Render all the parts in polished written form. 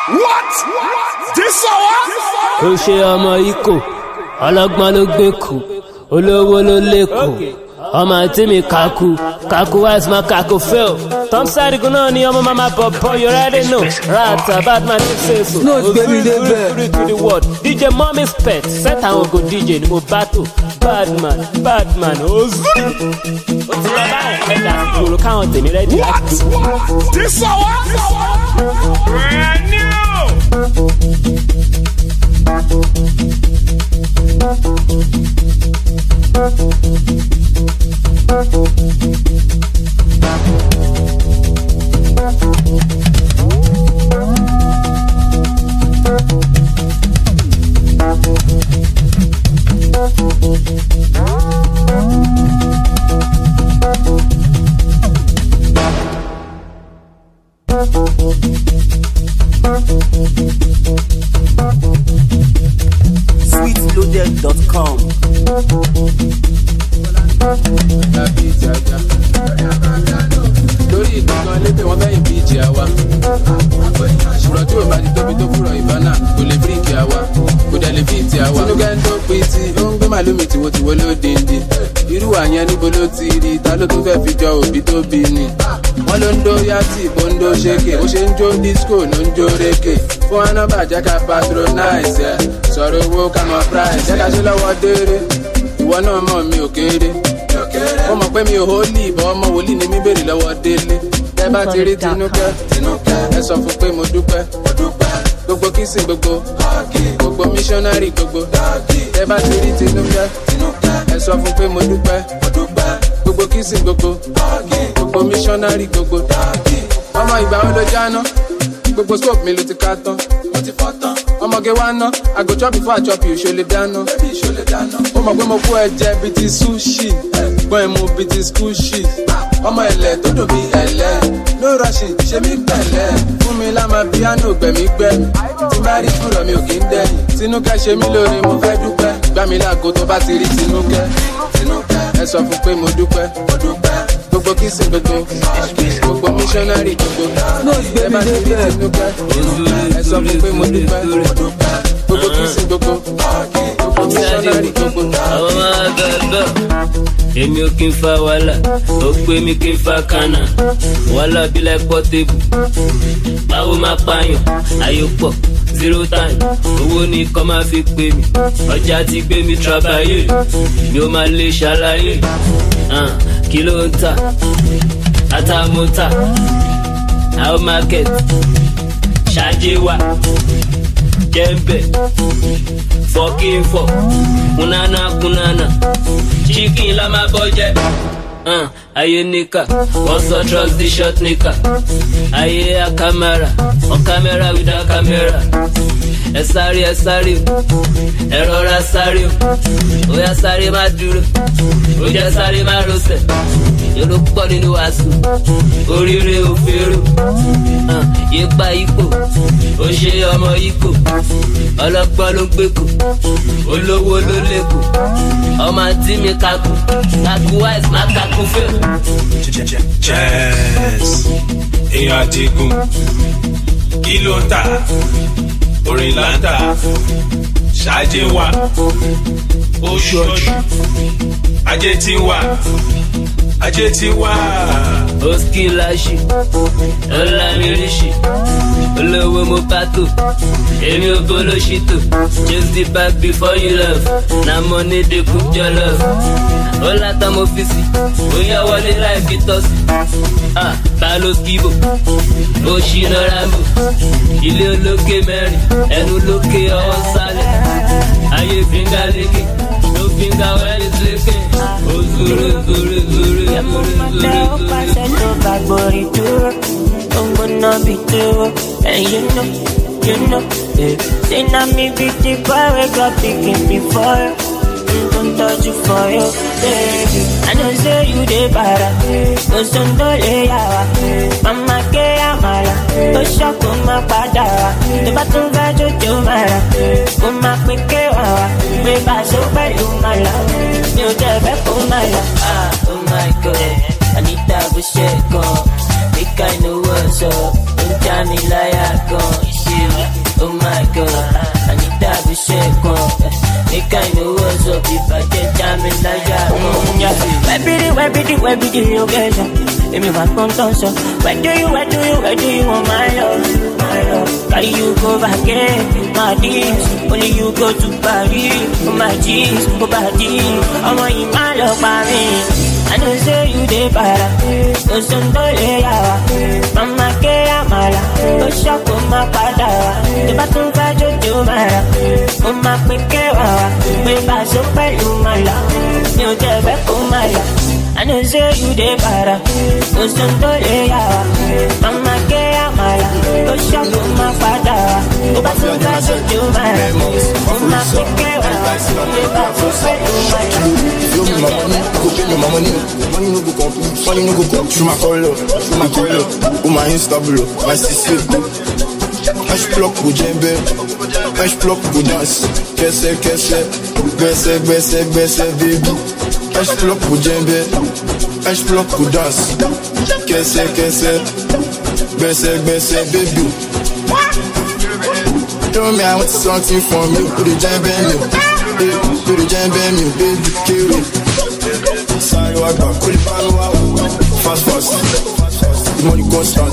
What? This hour? Ó ṣe ọmọ ikò, ọlọ́gbọ́n ló gbé kù, olówó ló lẹ́kọ̀ọ́. Ọmọ àti mi kaku wise ma kaku fail. Tom Sadigun náà ni ọmọ mama bọ̀bọ̀, you already know. Rata bad man ti say so. No baby dey bẹ̀. To the world, DJ Mommy's pet, set àwọn go DJ ni mo battle. Bad man, ozuri. Ó ti lọ báyìí, ẹ̀dá ìgboro káwọn tèmi rẹ̀ di àkú. What? This hour? Brand new! Sweetloaded.com. lórí ìgbìkan lébè wọn bẹ́yìn bí ìjì àwa ṣùrọ̀ tí ò bá ti tóbi tó fúrọ̀ ìbánà kò lè bíríkì àwa kò dẹ̀ lè fíìtì àwa tinúkẹ́ ń tó pin tí ó ń gbé màlúmi tìwotìwo ló dìndì irú àyẹn níbo ló ti rí ta ló tún fẹ́ fi jọ òbí tó bí ni wọ́n ló ń dó yàtì bó ń dó ṣéke ó ṣe ń jó disco ló ń jó rékè fún aná bàjẹ́ ká patronize ẹ̀ sọ̀rọ̀ owó ká mọ price jẹ́ ká ṣe lọ́wọ́ déré ìwọ náà mọ̀ mi ò kéré ó mọ̀ pé mi ò hólì ìbọn ọmọ wòlíì ni mi béèrè lọ́wọ́ délé tẹ́ bá ti rí tinúkẹ́ ẹ sọ fún pé mo dúpẹ́ gbogbo kìsìn gbogbo missionary gbogbo tẹ́ bá ti rí tinúkẹ́ ẹ sọ fún pé mo dúpẹ́ gbogbo kìsìn gbogbo missionary gbogbo ọmọ ìgbà wo ló jáná gbogbo scope mi ló ti ká tán ọmọge wa ná I go chop before I chop you ṣo lè dáná ó mọ̀ pé mo kó ẹ̀jẹ̀ bíi ti sushi gbọ́n ẹ̀mú bíi ti skushi ọmọ ẹ̀lẹ̀ tó dùn bíi ẹ̀lẹ̀ no rushing ṣe mí pẹ̀lẹ́ fún mi láma piano gbẹ̀mí gbẹ̀mí tí bá rí fúnra mi ò kí ń dẹ́yìn tinúkẹ́ ṣe mí lóore mo fẹ́ dúpẹ́ gbá mi láago tó bá ti rí tinúkẹ́ ẹ sọ fún pé mo dúpẹ́ gbogbo kìsìn gbogbo missionary gbogbo ẹ bá ti rí tinúkẹ́ ẹ sọ fún pé mo dúpẹ́ gbogbo kìsìn gbogbo missionary gbogbo. Àwọn máa bẹ̀bẹ̀, èmi ò kí n fa wàhálà, ó pé mi kí n fa kànà. Wàhálà bí like Portable, báwo máa pààyàn, ayò pọ̀, 0 time, owó ní kọ́ máa fi pè mí. Ọjà ti gbé mi trabayé, mi ò máa lè ṣàlàyé. Kí ló ń tà? Àtàmọ́tà, our market, ṣáájú wa, jẹ́ńbẹ̀. Fucking fuck, kunana, chicken la ma budget. Aye nika, also trust the short nika. Aye a camera, on camera with a camera. Esari, errora sari. Oya sari ma duro, oya sari ma rose. You look funny no asu, orire ofero. Yepa iko, oṣe ọmọ iko. Ọlọ́gbọ́n ló gbẹ́kù, olówó ló lẹ́kù. Ọmọ àti mi kaku wise má kaku fẹ́. Jazz, èèyàn Adigun, kí ló ń tà? Orin là ń tà, ṣáájé wà, ó ṣọ́jú, ajé ti wà. Ó ski láṣì, ọlá mi ríṣì, olówó mo pàtó, èmi ò bolo ṣìtò. Chase the bag before you love, na money dey cook your love. Ó látọ̀ mo fi sí, ó yá wọlé láì fi tọ́ sí. Balo skibo, ó ṣìnà rambo, ilé olókè mẹ́rin, ẹnu lókè ọwọ́ sálẹ̀. Ayé fíńgà lékè, no finger when it's lékè. Ó zúrú. Ó pàṣẹ tó bá gbòòrì dúró, ó ń gbóná bí dúró. And you know, say na me be the boy wey got pikin before you. Don't touch you for you, baby. I know say you dey para, no son to lay yawa. Mama ke amala, to shock ma padà wá. Tó bá tún fẹ́ jojo mara, mo máa pín ké wá wá. Gbé bá a ṣe pẹ̀lú màlá, mi ò jẹ́ fẹ́ kó má lọ. Oh my God, I need that bullshit gone. Make I know what's up, don't tell me like I gone. you. Oh my God, I need that be second. Make I know what's up if I get time in the yard. Where be the location? Let me back on so. Where do you want my love? My love. Carry you go back again, my deeds. Only you go to Paris. Oh my jeans, go back deep. I'm in my love, Paris. I know say you dey para, o son dole yawa. Mama ke amala, o shako ma pada. Te ba tun fa jojo mara, o ma pe ke wawa. Me ba so pelu mala, mi o je be ko mala. I know say you dey para, o son dole yawa. Mama ke amala, o shako ma pada. Te ba tun fa jojo mara, o ma pe ke wawa. Me ba so pelu mala. Show me my money, go pay me my money. Money no go complete, money no go come. Through my color, oh my Insta bro, my sister. Cash block go djembe, cash block go dance. Kese, baby. Cash block go djembe, cash block go dance. Kese, baby. Tell me I want something from you, put the djembe me. To the jam band, you baby, kill it. Sorry, I got cool fast. The money constant.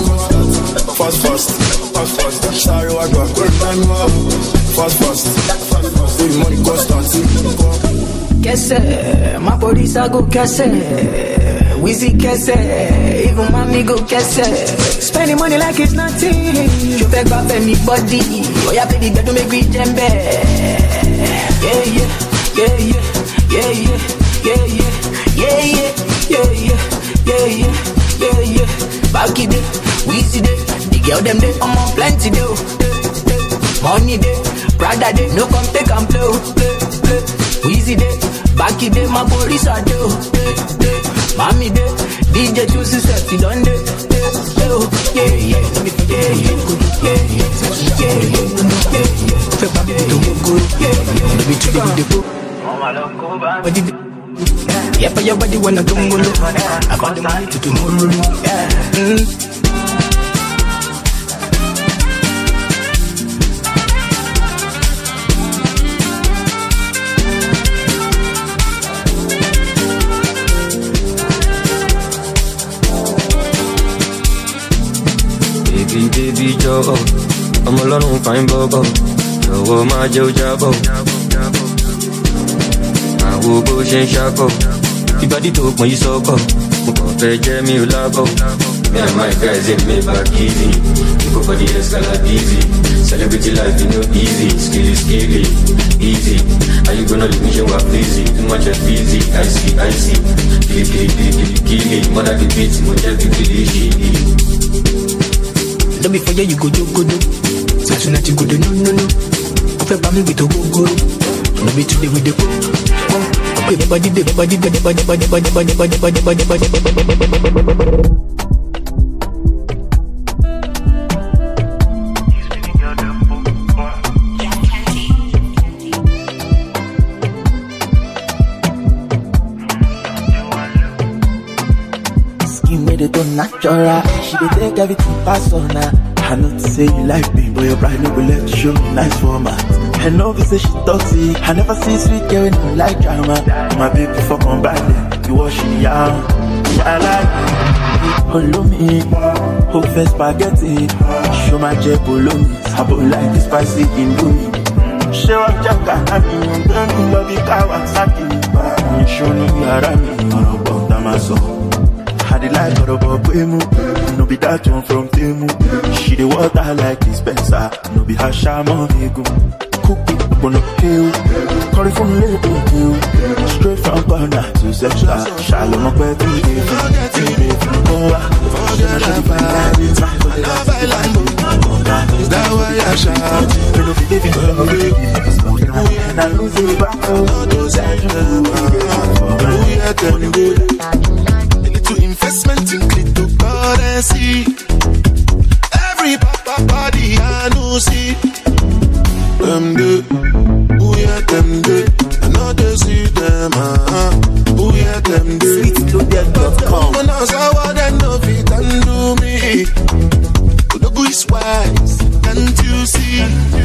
Fast. Sorry, I got cool fast. The money constant. Kese, my body go kese. Wheezy kese, even mommy go kese. Spending money like it's nothing. You beg up anybody. Oh yeah, baby, that don't make me jembe. Yeah. Back it, Weezy day. The girl them day, I'm on plenty day. Money day, Prada day, no come take and play. Weezy day, back it day, my police are do. Mommy day, DJ choose selfie done day. Yeah, for your body wanna go look. I got the money to tomorrow. Baby, Joe, I'm alone, fine, Bobo. Joe, my Joe Jabo. I will go and shackle. If I did talk, my so go. Jamie, you love. Me and my guys in me back easy. You go for the escalade easy. Celebrity life, you know, easy. Skilly, easy. Are you gonna leave me show up easy? Too much of easy. I see. Kill it. Mother the beats, much of it. Don't be for you go do. As soon as you go do, no. Open family with a go. No be today with the go. Everybody. Skin made it on natural. She dey take everything pass on her. I know to say you like me, but your pride no go let you show me nice format. I know you say she toxic. I never see sweet girl when you like drama. My baby for come back then, you wash me out. I like it. Follow me, hope for spaghetti. Show my jet bologna. I both like the spicy indomie. Show up Jacka, I mean, don't love it, Kawasaki. Show no be around me, or about Damaso. Had it like about Quemu. No be that one from Temu. She the water like dispenser. No be her shaman ego. Cookie, gonna kill. Curry from Lady Hill. Straight from Ghana to Central. Shalom, my pet, is that why I shout? And I lose it back. Into investment in cryptocurrency. Every body I know see. Them good, who yeah them good. I know they see them, who yeah them good. Sweetloaded.com. When I saw what they know fit and do me. Udogu is wise, can't you see?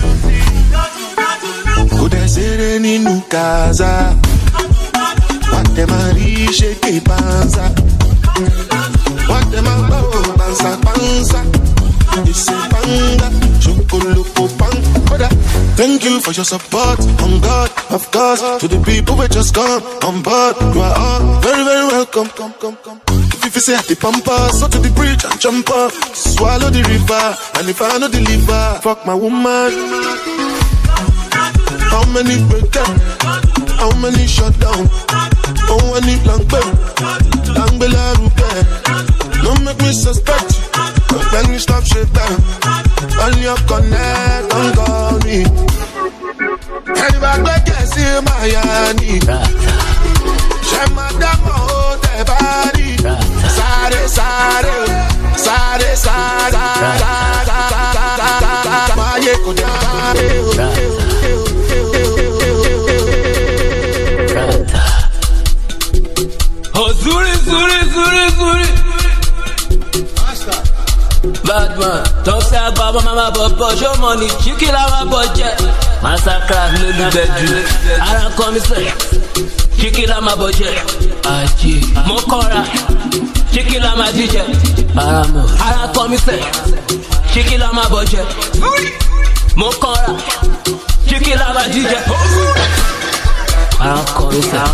Could I say any new casa? What them a shake a panza? What them a panza panza? It's a panga, chocolate panga. Thank you for your support, on God, of course. To the people who just come on board, you are all very, very welcome. Come. If you say at the pampa, so to the bridge and jump up, swallow the river, and if I know the liver, fuck my woman. How many break down? How many shut down? How many long bella repair? Don't make me suspect. When you stop shit down, on your connect, don't call me. Anybody can see my yanni. Shemada mo te body. Sare. Maye ko de Oh, zuri. Bad man, don't say about mama but show money, chicken our budget. Massacre, no bedroom. I don't come say, chicken our budget. Mokora, chicken our DJ. I don't come say, chicken our budget. Mokora, chicken our DJ. I don't come say.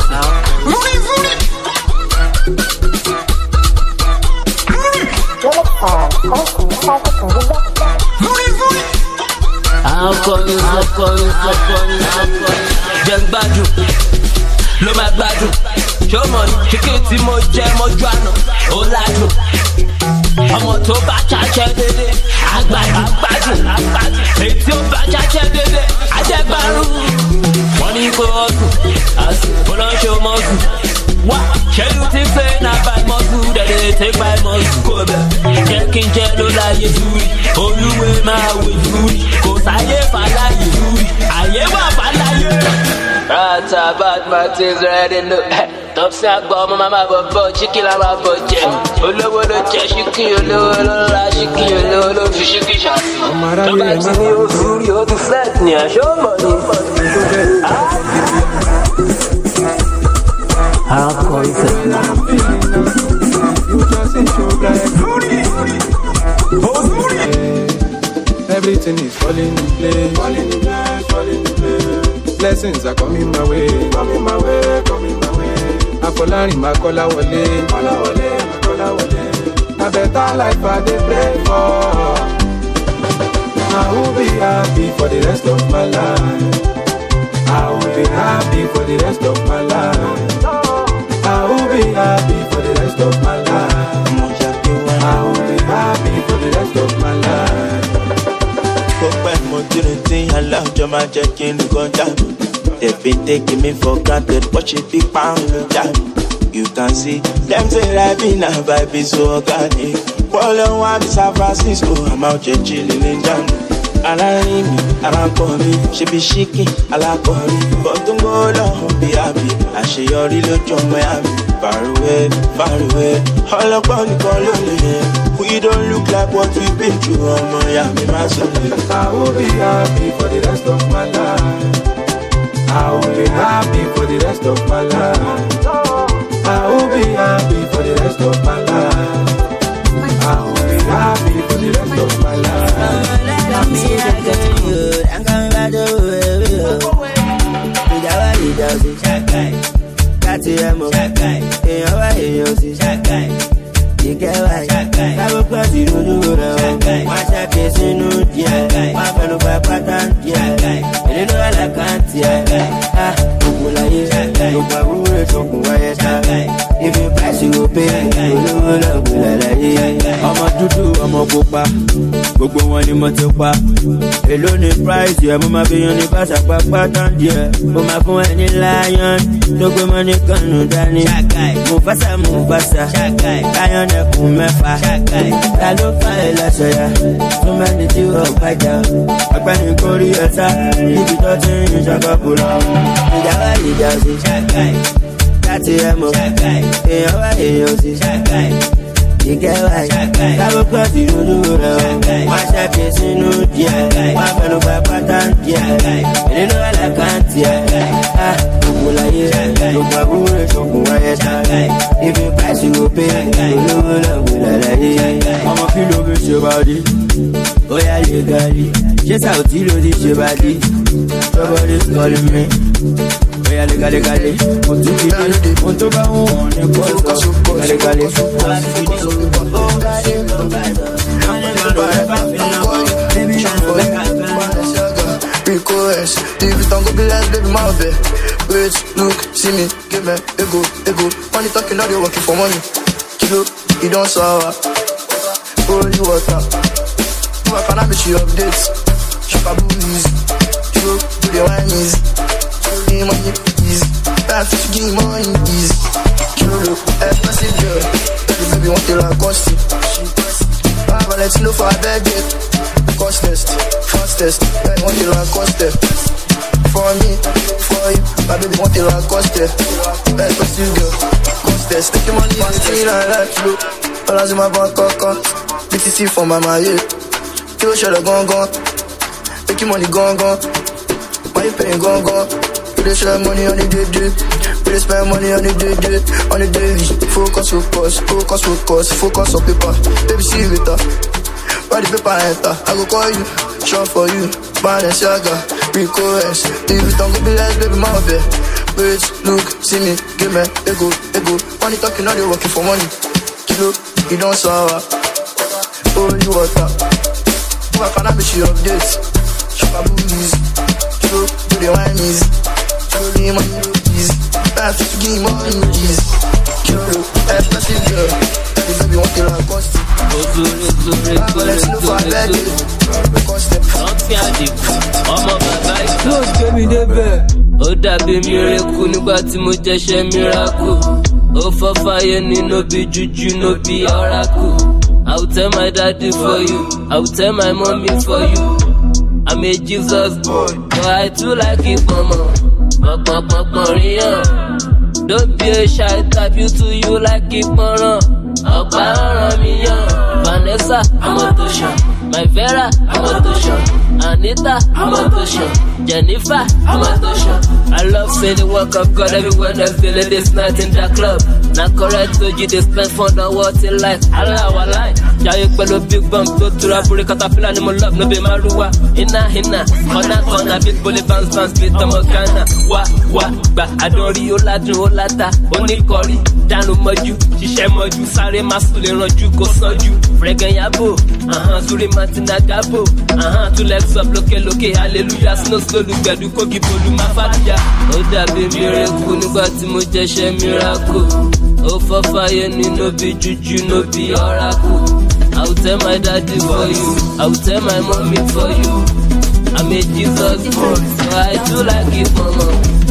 I'm calling. Jeng badu, lo ma badu. Show money, chicken ti mo jẹ mo juano, olaju. Ọmọ tó bá chache dédé, agbadu. Èyí tí ó bá chache dédé, ajẹgbaru. Wọ́n ní kó ọ̀sùn, olóńṣe mọ́sùn. What? Shall you think say na by muscle that they take by muscle? Go back. Checking jello like you do it. Oluwe ma we do it. Cause I fala you do it. I fala you. Rata bad Martins ready look. Top sack bomb mama bobo chicken la ma boje. Olowo lo je chicken olowo lo ra chicken olowo lo fi chicken chassis. Tó bá ti ní o suri o tu flex ni a show money. Everything is falling in place. Blessings are coming my way. Akolari makola wale. A better life I dey pray for. I will be happy for the rest of my life. I will be happy for the rest of my life. I will be happy for the rest of my life. I will be happy for the rest of my life. They've been taking me for granted, watch it big pound jam. You can see them say I been a vibe so organic. Follow one San Francisco, I'm out here chilling in Jam. Around me, around for me, she be shaking, I like for me. But don't go long, be happy. I see your real job, Miami. Far away, all up on the colony. We don't look like what we've been through, Miami, my son. I will be happy for the rest of my life. I will be happy for the rest of my life. I will be happy for the rest of my life. I will be happy for the rest of my life. I'm coming back to if you pass, you will pay. I'm a dudu, I'm a boba. Gbogbo wọn ni mo ti pa. Èló ni price yẹ, mo máa fi yan ní bàtà pápá tán díẹ̀. Mo máa fún ẹni lion, tó gbé mọ́ ní kànnù dání. Mufasa, lion ẹkùn mẹ́fà. Ta ló fa ẹlẹ́sẹ̀ ya? Too many tí ó gbàjà. Agbẹ́ni kórí ẹ̀ta, níbi tó ti ń ṣàkọ́ kúrò. Ìjà sí. Láti ẹ̀ mọ̀, èèyàn wá èèyàn sí. You get right. Have a coffee, you do it. Watch that case, you know, yeah. Why can you buy pattern, yeah. You know I can't, yeah. Ah, you like it. You if you pass, you go pay. You know, I'm a feel over your body. Oh, yeah, you got it. Just how to do this, your body. Somebody's calling me. Oh, yeah, legally. Want to keep it. Want to go on the court. Legally. Request, if you don't go be less, baby, my bed. Wait, look, see me, give me, ego. Money talking, now they working for money. Kilo, you don't sour. Holy water. I can't miss you updates. Shakaboos. Kilo, do the wine is. Give me money, please. Fish, give me money, please. Kilo, expensive girl. Baby, want to like cost. I will let you know for a bad day. Costest, fastest, I want you like coste. For me, for you, my baby want you like coste. Expensive girl, costest. Take your money and stay like you. All as in my bank account, BTC for my money. You should have gone. Take your money gone. Why you paying gone? You should have money on the day. We spend money on the day. On the daily, focus on paper. Baby, see you later. Why the paper enter? I go call you, shop for you, Balenciaga, request. If you don't go be less, baby, my bed. Wait, look, see me, give me, ego. Money talking, now they working for money. Kilo, you don't sour. Holy water. I can't miss you updates. Shakaboos. Kilo, do the wine is. Give me money, please. Fish, give me money, please. Kilo, expensive girl. Baby, want to like cost. Ó dàbí miracle nígbà tí mo jẹ́ṣẹ́ miracle. Ó fọ́ fáyé ní no be juju, no be oracle. I will tell my daddy for you, I will tell my mommy for you. I'm a Jesus boy, but I too like it, mama. Don't be a shy type, you too, you like it, mama. Ọ̀pá ọ̀ràn mi yàn. Vanessa, I'm a tushan. My Vera, I'm a tushan. Anita, I'm a tushan. Jennifer, I'm a tushan. I love saying the work of God everywhere that's feeling this night in the club. Not correct to you, they spend fun on what it like. Allah, walai. Jaye pẹ̀lú big bump tó tura buri caterpillar ni mo love no be maruwa. Hina, kọ́nà big bully bounce beat ọmọ Ghana. Wá, gbà àdórí ó ládùn ó láta. Oníkọ̀rí, dànù mọ́jú, ṣiṣẹ́ mọ́jú, sáré má sùn lè rànjú kó sánjú. Frẹ̀gẹ̀ yàbò, Zuri Martina Gabo. Two legs up, lókè, hallelujah. Snow lùgbẹ̀dù kógi bolú má fàdíyà. Ó dàbí miracle nígbà tí mo jẹ́ṣẹ́ miracle. Ó fọ́ fáyé ní no be juju, no be oracle. I will tell my daddy for you, I will tell my mommy for you. I'm a Jesus boy, so I do like it, mama.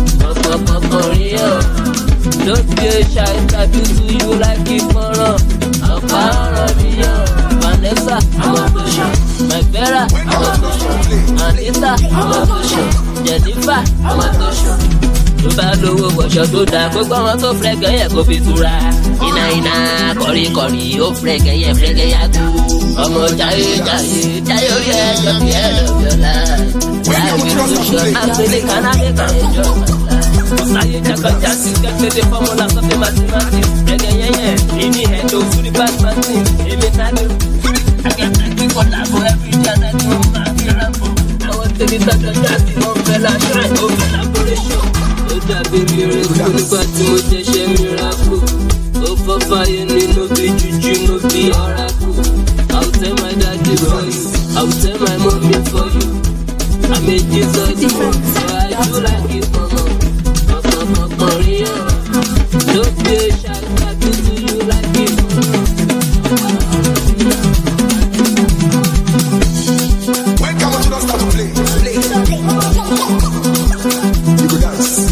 Don't be a shy type, you do you like it, mama. Ọ̀pá ọ̀ràn mi yàn. Vanessa, I'm a tushan. My Vera, I'm a tushan. Anita, I'm a tushan. Jennifer, I'm a tushan. Tó bá lówó wọ̀ṣọ́ tó dáa, gbogbo àwọn tó fẹ́gẹ̀ yẹ kó fi tura. Iná, kọ̀rí, ó fẹ́gẹ̀ yá tó. Ọmọ jayé orí ẹjọ́ bí ẹ lọ́bí ọ̀la. Láìpẹ́ lóṣọ́, àgbélé kanáde kan ẹjọ́ ọ̀la. Ọ̀sáyé jákàjá sí kẹ́kẹ́dé fọ́múlà sọ́fẹ́ mathematics. Fẹ́gẹ̀ yẹn, ìní ẹ̀dọ́ sórí bàtìmátì. Èmi tánú, akẹ́kẹ́ kọ́lá fún every day and I máa fi rábọ̀. Àwọn tèmi tọ́jọ́ jáde, wọ́n fẹ́ láṣọ, ó fẹ́ lábọ́rẹ́ṣọ̀. Ó dàbí miracle nígbà tí mo jẹ́ṣẹ́ miracle. Ó fọ́ fáyé ní no be juju, no be oracle. I will tell my daddy for you, I will tell my mommy for you. I'm a Jesus boy, so I do like it, mama. Don't be a shy type, you do you like it. Welcome to the start to play. You go dance.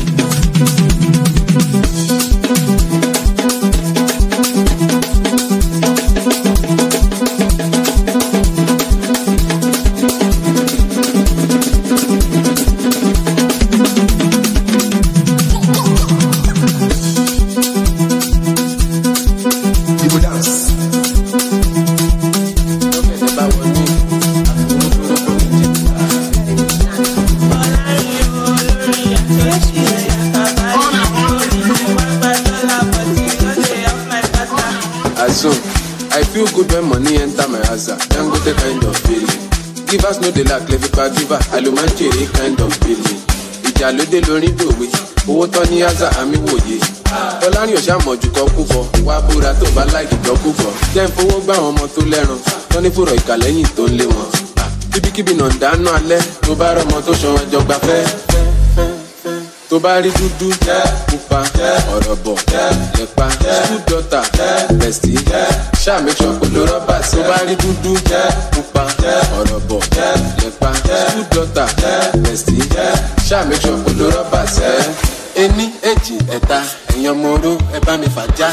So, I feel good when money enter my house. Then go the kind of feeling. Give us no de la cleve pa diva. Alumanchiri kind of feeling. Ìjà lóde lórí dòwe. Owó tán ní àzà àmì wòye. Tọ́lárin ò ṣàmọ̀jù kan púpọ̀. Wá búra tó bá láì jọ púpọ̀. Jẹ́ ń fowó gbá àwọn ọmọ tó lẹ́ran. Tọ́ ní fòrò ìkàlẹ́yìn tó ń lé wọn. Kíbíkíbi náà dáná alẹ́. Tó bá rọmọ tó ṣan ẹjọ́ gbafẹ́. Tó bá rí dúdú, pupa, ọ̀rọ̀ bọ̀, lẹ́pa, school daughter, bestie, ṣáà make sure kò ló rọ́bà. Tó bá rí dúdú, pupa, ọ̀rọ̀ bọ̀, lẹ́pa, school daughter, bestie, ṣáà make sure kò ló rọ́bà sẹ́. Ení, èjì, ẹ̀ta, ẹ̀yin ọmọ oró, ẹ bá mi fàájà.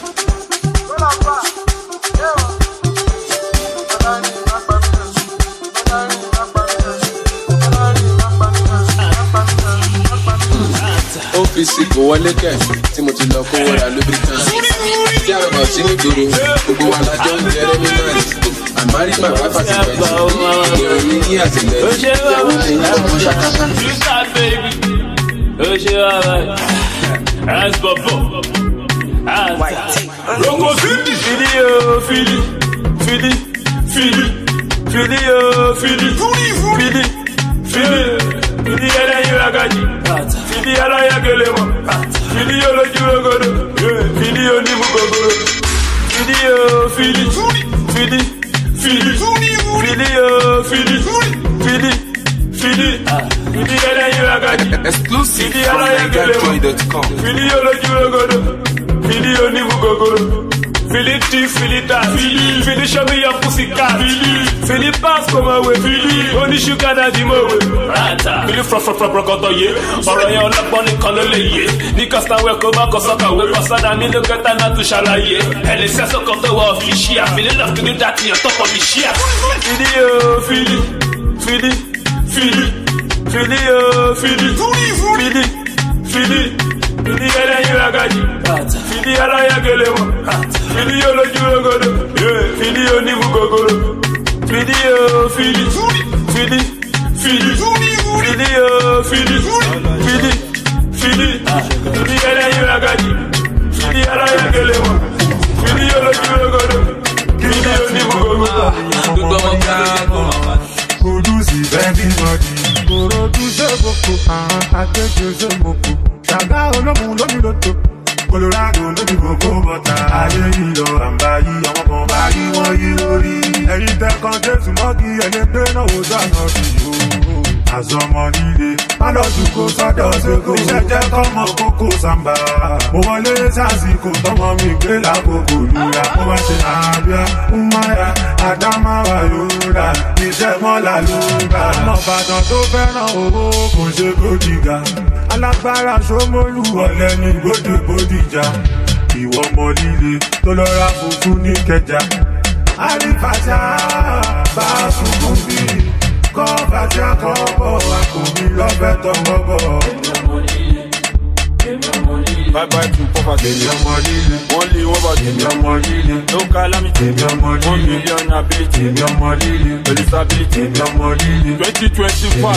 Ọ́fíìsì kò wọlé kẹ̀ tí mo ti lọ kówó ra lubricant. Tí àwọn ọ̀bà sí ní gbòòrò, gbogbo wa lájọ ń jẹ rẹ́mínàt. Àmárí màá wá fàtí pẹ̀lú ìròyìn ní àtìlẹ́yìn. Ìyàwó mi ní ọmọ ṣàkàtà. Ó ṣe wá báyìí. As bọ̀bọ̀. Roko Cindy. Fili o fili. Fili. Fili. Fili o fili. Fili. Fili. Fili ẹlẹ́yin ragaji. Fili aláyàgẹlẹ mọ. Fili olójú rogodo. Fili onímú gogoro. Fili o fili. Fili. Fili. Fili o fili. Fili. Fili. Fili ẹlẹ́yin ragaji. Exclusive Fili from aláyàgẹlẹ mọ. NigerJoy.com. Fili olójú rogodo. Fili onímú gogoro. Fili ti fili ta. Fili show me your pussy cat. Fili pass come away. Only sugar daddy mo we. Fili frọkọtọ ye. Ọ̀rọ̀ yẹn ọlọ́gbọ́n nìkan ló lè yé. Ní kọ́sítàwé kó bá kọ́ sọ́kàwé. Kọ́sádà mi ló kẹta náà tún ṣàlàyé. Ẹni sẹ́sọ̀ kan tó wọ ọ̀fìṣíà. Fili love to do that in your top of the shia. Fili o fili. Fili. Fili. Fili o fili. Fili. Fili. Fili ẹlẹ́yin ragaji. Fili aláyàgẹlẹ mọ. Fili olójú rogodo. Fili onímú gogoro. Fili o fili. Fili. Fili. Fili o fili. Fili. Fili. Fili ẹlẹ́yin ragaji. Fili aláyàgẹlẹ mọ. Fili olójú rogodo. Fili onímú gogoro. Gbogbo ọmọ káàkó. Produce everybody. Produce boko. Akeje moko. Ṣàgá ológun lómi lóto. Colorado lóbi gbogbo bọ́ta. Ayé yìí lọ àǹbá yìí àwọn kan bá yí wọ́n yí lórí. Ẹ̀yin tẹ́kan Jésù mọ́kì ẹlẹ́gbẹ́ náà wò dáná sí i. Àzọmọ nílé, má lọ jù kó sọ́dọ̀ ṣèkó. Iṣẹ́ jẹ́ kọ́mọ kókó sàmbà. Mo wọlé sásìkò tọmọ mi gbé lákòókò lura. Mo wá ṣe àbíá, Umaya, Adamawa Yorùbá. Iṣẹ́ mọ́lá ló bá. Ọmọ Ìbàdàn tó fẹ́ràn owó kò ṣe kó dìgà. Alágbára Ṣómólú ọ̀lẹ ní Bódìjà. Ìwọ ọmọ líle tó lọ ra funfun ní Kẹjà. Àrífàṣà bá sunkún bí. Kọ́ fàṣà kọ́ bọ̀ àkùnrin lọ́fẹ́ tọwọ́ bọ̀. Bye bye to poverty. One lay over the no calamity. 1 million ability. Eligibility. 2025.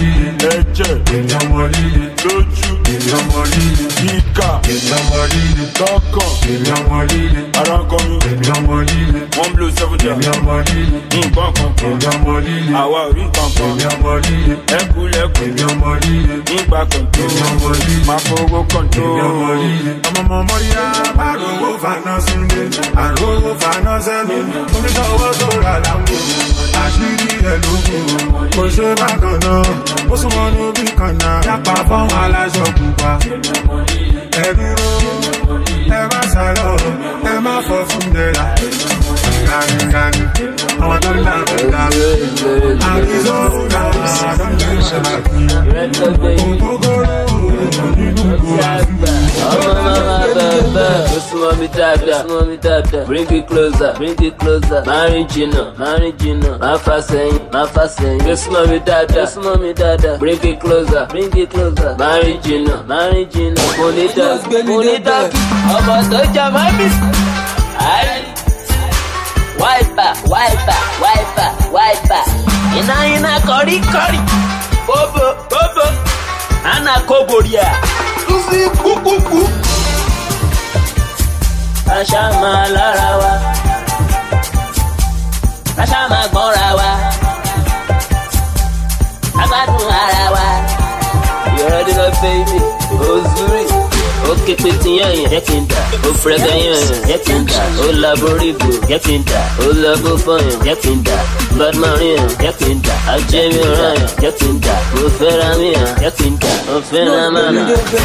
Lójú. Ika. Tọkàn. Arankomi. One blow 7 down. Nǹkan kan. Àwa ò rí nǹkan kan. Ẹkùlẹ̀kùn. Nígbà kan tó. Máa fowó control. Ọmọ mọ́ríyá bá rówó faná sílé, àrówó faná sẹ́nu, onítọ̀wọ́ tó rà láńgbò, àṣírí ẹ̀ lóko, kò ṣe bákan náà, ó súnmọ́ níbí kan náà, yàpá fọ́n aláṣọ pupa. Ẹ dúró, ẹ má sálọ, ẹ má fọ́ fún dẹ́là. Gani, àwọn tó ń dàgbé dàgbé, àdìsọ́nà, àdọ́gbé ògógóró, nínú kò Bring it closer, Mari Gina, my fasting, Yes, mommy dada, bring it closer, Mari Gina, bonita, ọmọ tó jà má bí. wiper, wiper, wiper, wiper. Ina kori. Bobo. Ana koboria. Lucy kukuku. Kashama larawa. Kashama gorawa. Agbadun arawa. You already know, baby. Ozuri. Okay, pretty young, getting that. Oh, frega young, getting that. Oh, laboribo, getting that. Oh, labo fun, getting that. Bad Marion, getting that. I Jamie Ryan, getting that. Oh, Ferramia, getting that. Oh, Ferramana.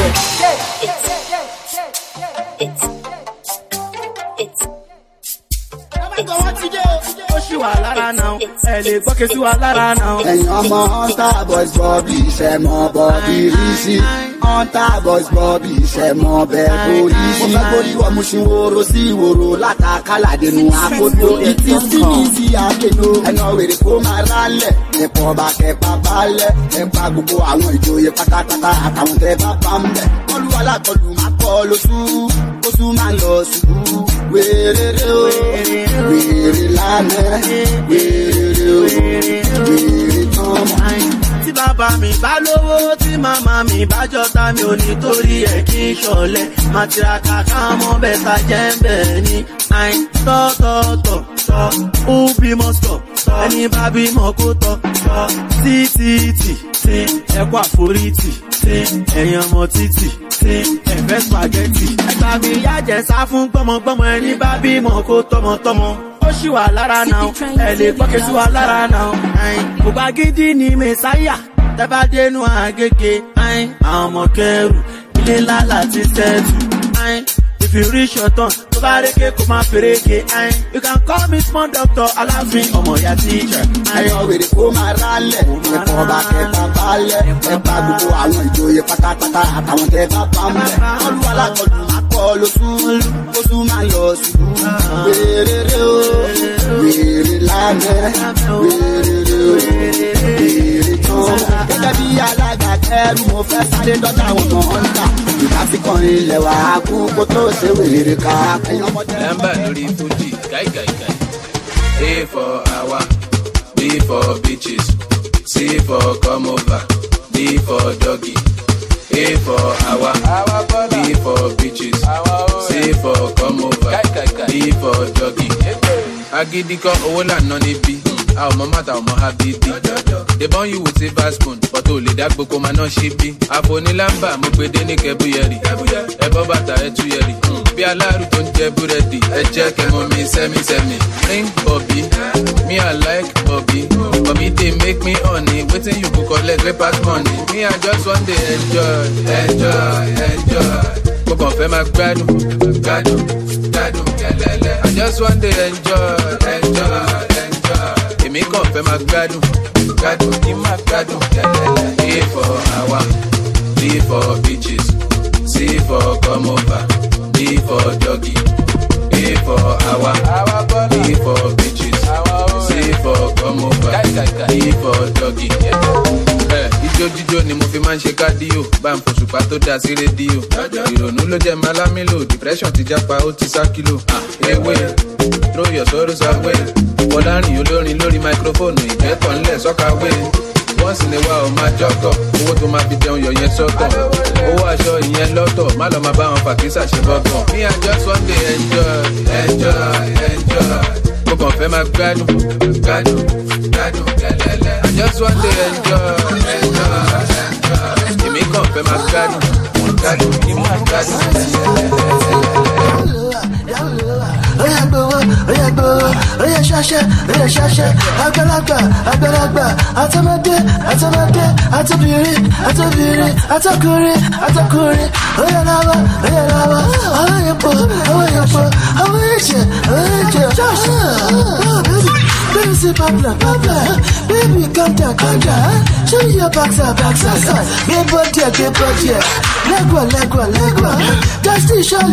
Wà lára náà, ẹ lè gbọ́ kí sí wà lára náà. Ẹ̀yin ọmọ Hunter Boys Bobby ṣe mọ Bobby rí sí. Hunter Boys Bobby ṣe mọ bẹ́ẹ̀ borí sí. Mo fẹ́ borí wọ Mushinworo sí ìwòrò látàkàlàdé nu àkótó. Ìtì sí mi sí àkéno. Ẹ̀nà wèrè kó máa rálẹ̀. Ẹ̀pọ̀ ọba kẹpa balẹ̀. Ẹ̀pà gbogbo àwọn ìjòyè pátápátá àtàwọn tẹ bá bá ń bẹ̀. Kọlu alákọlù máa kọ lóṣù. Oṣù máa lọ sùúrù. Wèrè o, wèrè lánàá. Tí bàbá mi bá lówó, tí màmá mi bá jọta, mi ò ní torí ẹ̀ kí n ṣọ̀lẹ̀. Máa tiraka ká mọ́ bẹ́ta jẹ́ ń bẹ̀ ni. Tọ́, ó bímọ sọ̀, ẹni bá bímọ kó tọ́. Títí, ẹ̀kọ́ àforítì, ẹ̀yìn ọmọ títì, ẹ̀fẹ́ spaghetti. Ẹ̀gbà mi yájẹ̀ sá fún gbọ́mọgbọ́mọ, ẹni bá bímọ kó tọmọtọmọ. Ó ṣì wà lára náà, ẹ lè gbọ́kẹ́ sí wà lára náà. Gbogbo agídí ni mẹ́sáyà, tẹ́bá dénú àgègè. Àwọn ọmọ kẹrù, ilé ńlá láti sẹ́tù. If you reach your turn, tó bá rékè kó má fèrèkè. You can call me small doctor, aláàfin ọmọ ìyá teacher. Ẹ̀yọ̀ wèrè kó máa rálẹ̀, ẹ̀pọ̀ ọba kẹta balẹ̀. Ẹ̀pà gbogbo àwọn ìjòyè pátápátá àtàwọn tẹ bá bá ń bẹ̀. Kọlu alákọlù máa kọ lóṣù, oṣù máa lọ sùúrù. Wèrè o, wèrè lánàá, wèrè o, wèrè tán. Gẹ́gẹ́ bí alága kẹrù, mo fẹ́ sáré dọ́jà àwọn ọmọ ọ̀ńtà. Ìgbà tí kan ilẹ̀ wà á kú kó tó ṣe wèrè ká. Lámbà lórí Fuji, gáìgáìgáì. A for hour, B for beaches, C for come over, D for doggy. A for hour, B for beaches, C for come over, D for doggy. Agídí kan owó lànà níbí, a ò mọ mátà ò mọ hábíbí. They born you with silver spoon, but o lè dá gbogbo máa náà ṣe bí. Àfòní lámbà mo gbé dé ní kẹbúyẹrì, ẹbọ bàtà ẹtúyẹrì. Bí aláàrú tó ń jẹ búrẹ́dì, ẹ jẹ́ kẹmọ mi sẹ́mi. Ring Bobby, me I like Bobby. Bobby dey make me honey, wetin you go collect wey pass money. Me I just wan dey enjoy. Mo kàn fẹ́ máa gbádùn kẹlẹ́lẹ́. I just wan dey enjoy. Èmi kàn fẹ́ máa gbádùn kí máa gbádùn kẹlẹ́lẹ́. A for hour, B for beaches, C for come over, D for doggy. A for hour, B for beaches, C for come over, D for doggy. Jíjó ni mo fi máa ń ṣe kádíò, bá ń fòṣùpá tó dá sí rédíò. Ìrònú ló jẹ́ malámílò, depression ti jápa ó ti sá kílò. Ewé, throw your sorrows away. Fọlárin olórin lórí máikrófóònù, ìjẹ́kọ̀ ńlẹ̀ sọ́kàwé. Once in a while máa jọ́kọ̀, owó tó máa fi jẹun yọ̀ yẹn sọ́tọ̀. Owó aṣọ ìyẹn lọ́tọ̀, má lọ máa bá wọn fàkísà ṣe bọ́gbọ̀n. Me I just want to enjoy. Mo kàn fẹ́ máa gbádùn kẹlẹ́lẹ́. I just want to enjoy. Èmi kàn fẹ́ máa gbádùn kí máa gbádùn kẹlẹ́lẹ́. Oya gbowó, oya ṣaṣẹ, àgbàlagbà, àtọmọdé, àtobìnrin, àtọkùnrin, oya làwà, àwọn èèpo, àwọn ẹ̀jẹ̀, ṣaṣẹ. Let me see Pabla. Baby, calm down. Show me your backside. Get body. Leg one. That's the show,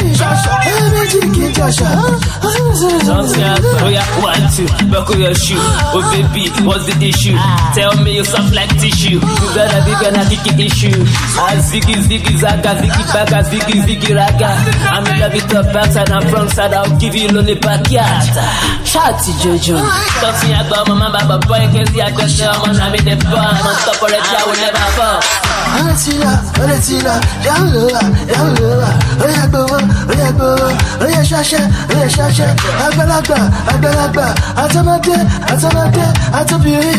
One, two, buckle your shoe. Oh baby, what's the issue? Tell me you soft like tissue. You gotta be gonna kick it issue. Ziggy zaga, ziggy baga, ziggy raga. I'm in love with the backside and front side. I'll give you lonely backyard. Shout to Jojo. Talking about mama, baba boy, can see I got the man. I'm in the bar. I'm on top of it, I will never fall. Oretila, down low. Oya go, shasha. Agbalagba, atamade, atobiri,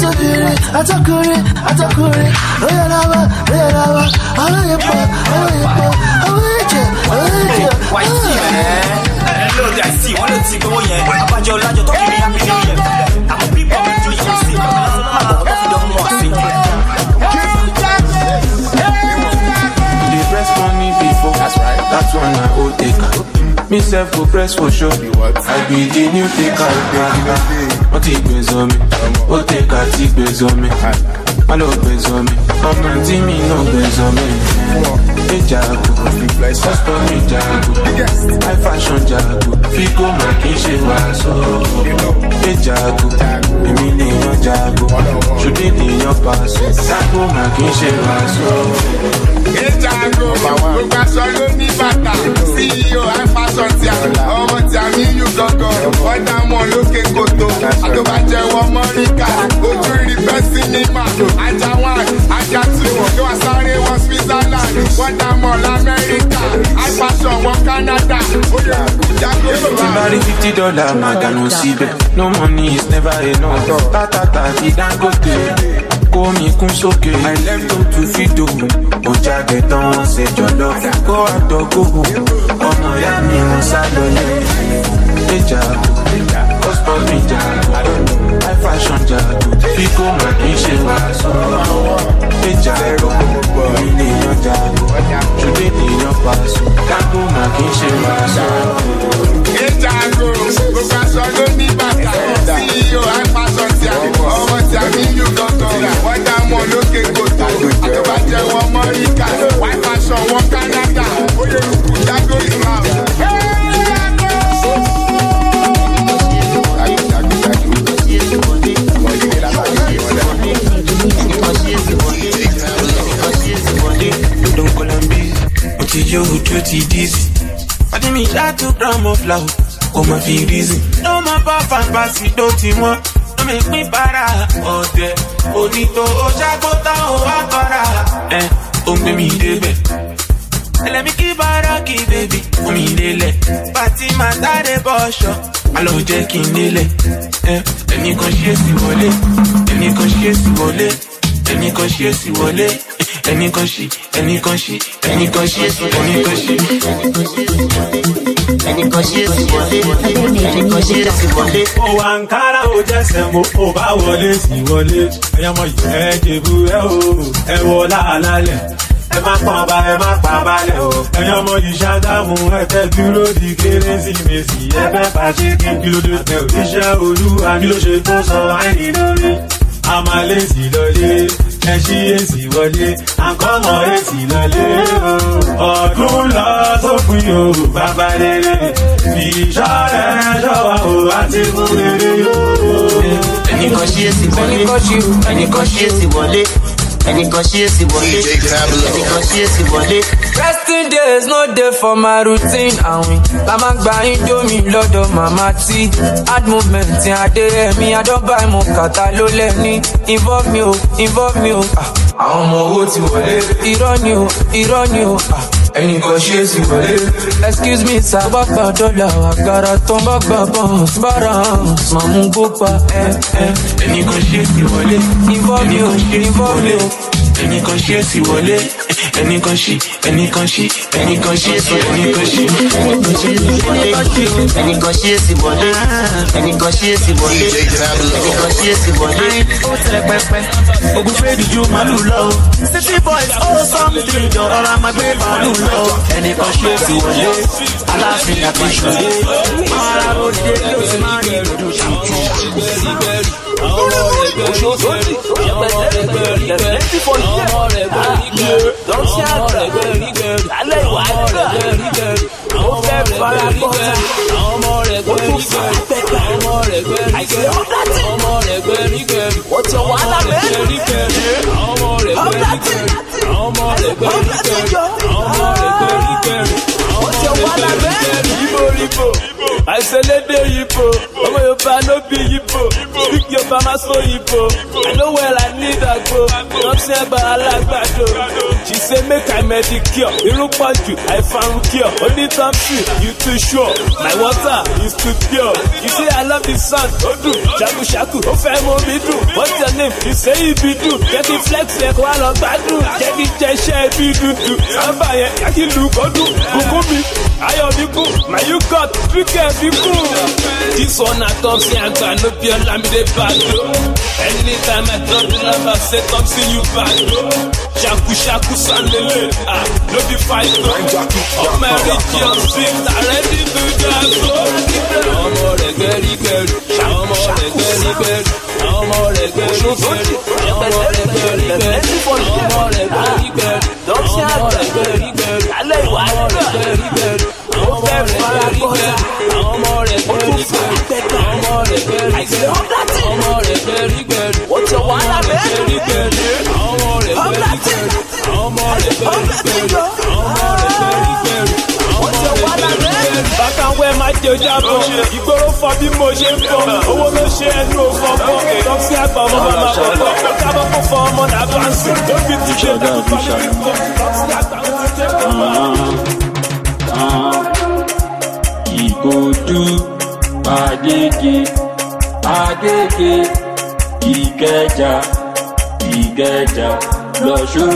atakuri. Oya lawa, oyepo. Hello guys, see, one of the go yeah. Abajo lajo to kiri happy new year. I'm a people to you see. They press money before. That's right. That's one I old taker. Me self go press for sure. I be the new taker. What he pays on me? What take a tick pays on me? I love pays on me. I'm not me, no pays on me. Hey Jago, just for me Jago. I fashion Jago. Fico Makishi Waso. Hey Jago, Emilio Jago. Should be in your pass. Jago Makishi Waso. Hey Jago, we got some new bata. CEO, I fashion tia. Ọmọ tí a mi yù gángan. Ọ̀dà mọ̀ lókè kòtò. Àtọ́bàjẹ́ wọ Mọ́ríkà. Ojú rí bẹ́ sinimá. Ajá one, ajá two. Yóò wá sáré wọ Switzerland. Ọ̀dà mọ̀ l'Amẹ́ríkà. I fashion wọ Canada. Oyè Jago ló wà. Somebody $50, Magano Sibe. No money is never enough. Ta, the Dangote. Call me Kunsoke. I left them to feed them. Oja get down, say your love. Go out to go home. Oh no, yeah, me on Saturday. Hey Jago, gospel me Jago. I fashion Jago. Fico Makishi Waso. Hey Jago, you need your Jago. Should be in your pass. Jago Makishi Waso. Hey Jago, go pass on the new bata. CEO, I fashion tia. Ọmọ tí a mi yù gángan. Ọ̀dà mọ̀ lókè kòtò. Àtọ́bàjẹ́ wọ Mọ́ríkà. Why fashion wọ Canada. Oyè Jago is loud. Don't call on me until you do this. But me try to gram of love. Oh my feel reason. No more pop and pass it don't you want. No make me para. Oh there. Onito Oshakota Oakara. Onge mi debe. Let me keep baraki baby. Omi dele. Party matare bosho. Alo je kinele. Eni kan ṣe si wọlé. Eni kan ṣe si wọlé. Eni kan ṣe si wọlé. Eni kan ṣe si wọlé. O wa Ankara o jẹsẹ̀ mo, o bá wọlé sí wọlé. Ẹyọmọ yìí ẹ jẹ̀bú ẹ o, ẹ wọ láàlálẹ̀. Ẹ má pọn ba, ẹ má pa balẹ̀ o. Ẹyọmọ yìí Ṣàgámù ẹ fẹ́ dúró di Kérésìmesì. Ẹ fẹ́ fà ṣe kí ló dé tẹ òṣìṣẹ́ Olúwa kí ló ṣe tó sọ àìní lórí. Àmàlẹ́ sì lọlé, ẹ ṣí èsì wọlé, àkọ́mọ èsì lọlé o. Ọdún lọ sópin o, bàbá rere, fi ṣọ́rẹ́ ṣọ́wà o, àti fún rere o. Ẹnìkan ṣí èsì wọlé, ẹnìkan ṣí èsì wọlé. Ẹnìkan ṣí èsì wọlé, ẹnìkan ṣí èsì wọlé. Resting days no dey for my routine àwìn. Màmá gba Indomie lọ́dọ̀ màmá tí. Add movement tí a dé ẹ̀mí, I don buy mo kàtà ló lẹ́ni. Involve me o. Àwọn ọmọ owó ti wọlé. Irọ́ ni o. Ẹnìkan ṣí èsì wọlé. Excuse me sir, bá gba dọ́là àgàrà tán bá gba bọ́ǹs. Bára màá mú gbópa. Ẹnìkan ṣí èsì wọlé. Involve me o. ẹnìkan ṣí èsì wọlé ẹnìkan ṣí ẹnìkan ṣí ẹnìkan ṣí èsì ẹnìkan ṣí ẹnìkan ṣí èsì wọlé ẹnìkan ṣí èsì wọlé ẹnìkan ṣí èsì wọlé. ó tẹ pẹpẹ ogun fèdí ju màálù lọ city boys ó something jọ ọ̀rọ̀ àmàgbé màálù lọ ẹnìkan ṣí èsì wọlé aláàfin àti ìṣòye ara ó dé bí ó ti máa ń rìn lòdù ṣàtúnṣe. I say let the hippo, I'm your fan no be hippo. Speak your mama so hippo. I know well I need a go. Don't say but I like that though. She say make I medicure. You look at you, I found cure. Only time see you too sure. My water is too pure. You say I love the sun. Oh do, shaku shaku. Oh famo me do. What's your name? You say it be do. Get it flex like while on bad do. Get it just share be do do. Somebody I can look or do. Go me. I am the cool. My you got cricket be cool. This one I come see and can no be a lamb de bad. Anytime I drop the number, say come see you back. Shaku shaku sandele. Ah, no be fight. Oh my religion strict. I ready to just go. I'm all the girly girl. I'm all the girly girl. I'm all the girly girl. I'm all the girly girl. I'm all the girly girl. Don't say I'm all the girly girl. I like what I'm all the girly girl. I'm all the girly girl. I'm all the girly girl. I'm all the girly girl. I'm all the girly girl. What's your one I'm all the girly girl. I'm all the girly girl. I'm all the girly girl. I'm all the girly girl. What's your one I'm back and where my dear jabo. You go for the motion for. Oh, no share no for. Don't see a bomb on my papa. Come up for money advance. Don't be too sure that you shall. Igodu Agege Agege Ìkẹjà Ìkẹjà lọ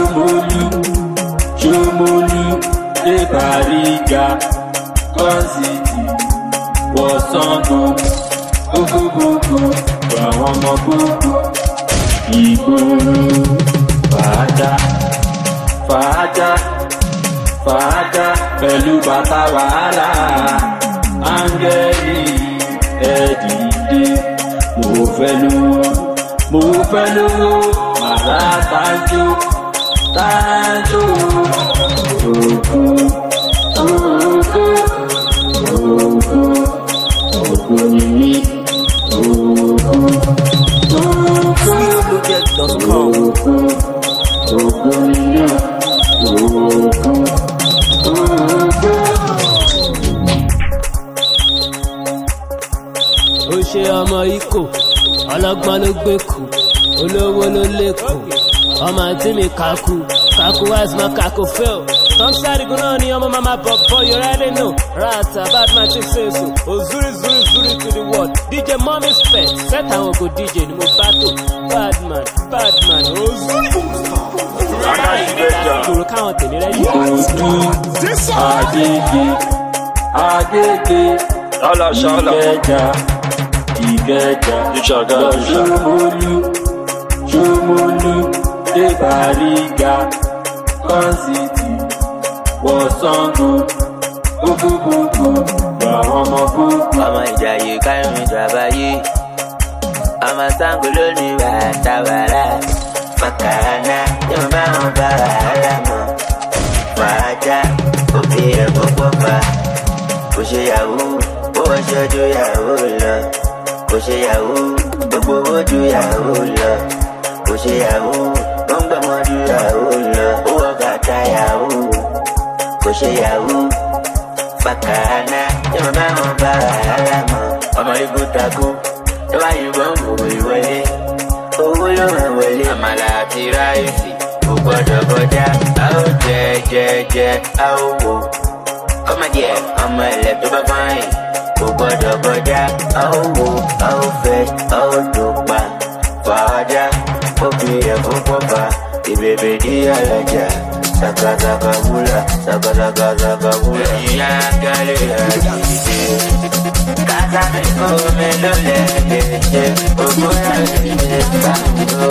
Ṣómólú dé Bàrígà Kọ́sìtì wọ Ṣàngó gbogbogbò àwọn ọmọ gbogbo ìgboro fàájà pẹ̀lú bàtà wàhálà áńgẹ́lì ẹ̀dìdé mo fẹ́ lówó màrá tájó ògùn nìyí ó ṣe ọmọ ikọ̀ ọlọ́gbọ́n ló gbé kù olówó ló lẹ́kọ̀ọ́ ọmọ àti mi kàkú wise man kàkú fail. Some side go on ni ọmọ mama but boy you already know. Rata bad man ti say so. Ozuri zuri to the world. DJ mommy spec. Set àwọn go DJ ni mo battle. Bad man ozuri. Kúrò káwọn tèmi rẹ̀ yìí. Agége Ìkẹjà lọ Ṣómólú dé Bàrígà Kọ́sìtì wọ Ṣàngó gbogbogbò àwọn ọmọ gbogbo. Ọmọ Ìjàyè káyọ̀mí dàbáyé ọmọ Ṣàngó lónìí wàtàwàrà fàkàrànà yóò bá wọn bá wàhálà mọ́ fàájà òbí ẹ̀ pọ́pọ́ fà kò ṣe yahoo ó wọ́n ṣojú yahoo lọ kò ṣe yahoo gbogbo owó ju yahoo lọ kò ṣe yahoo ó ń gbọ́mọ ju yahoo lọ ó wọ́n gàtà yahoo kò ṣe yahoo fàkàrànà yóò bá wọn bá wàhálà mọ́ ọmọ igbó takú tó bá yìnbọn gbogbo ìwọlé owó ló hàn wọlé àmàlà àti ráìsì kò gbọdọ̀ kọjá a ó jẹ a ó wò kọ́mọdé ẹ̀ ọmọ ẹ̀lẹ́ tó bá fáyìn kò gbọdọ̀ kọjá a ó wò a ó fẹ́ a ó tó pa fàájà ó fi ẹ̀fọ́ pọ́fà Ibebe di alaja, saka saka bula, saka saka saka bula. Ya gale ya casa me come lo leche, ojo ya le tango.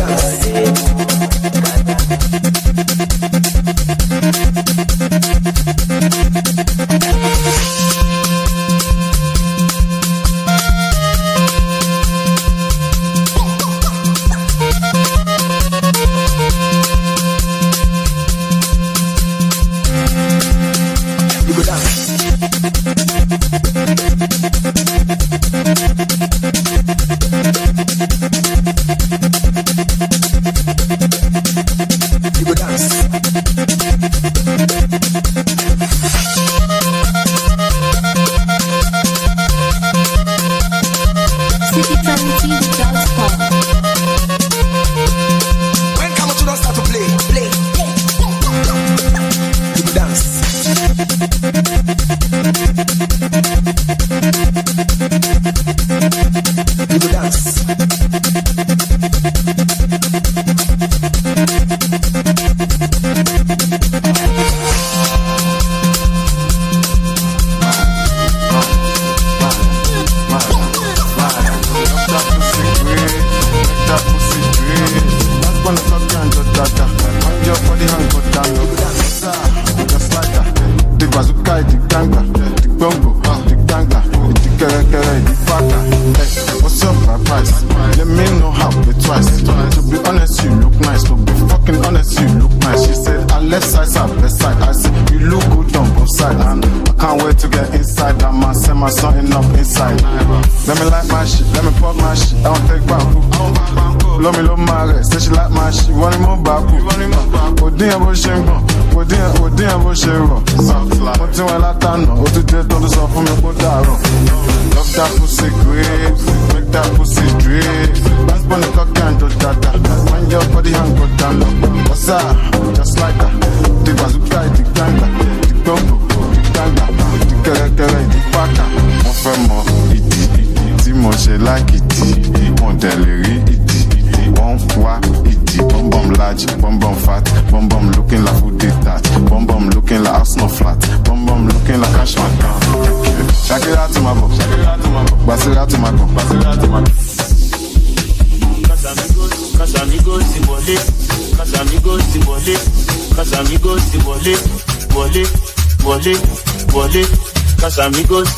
Casamigos,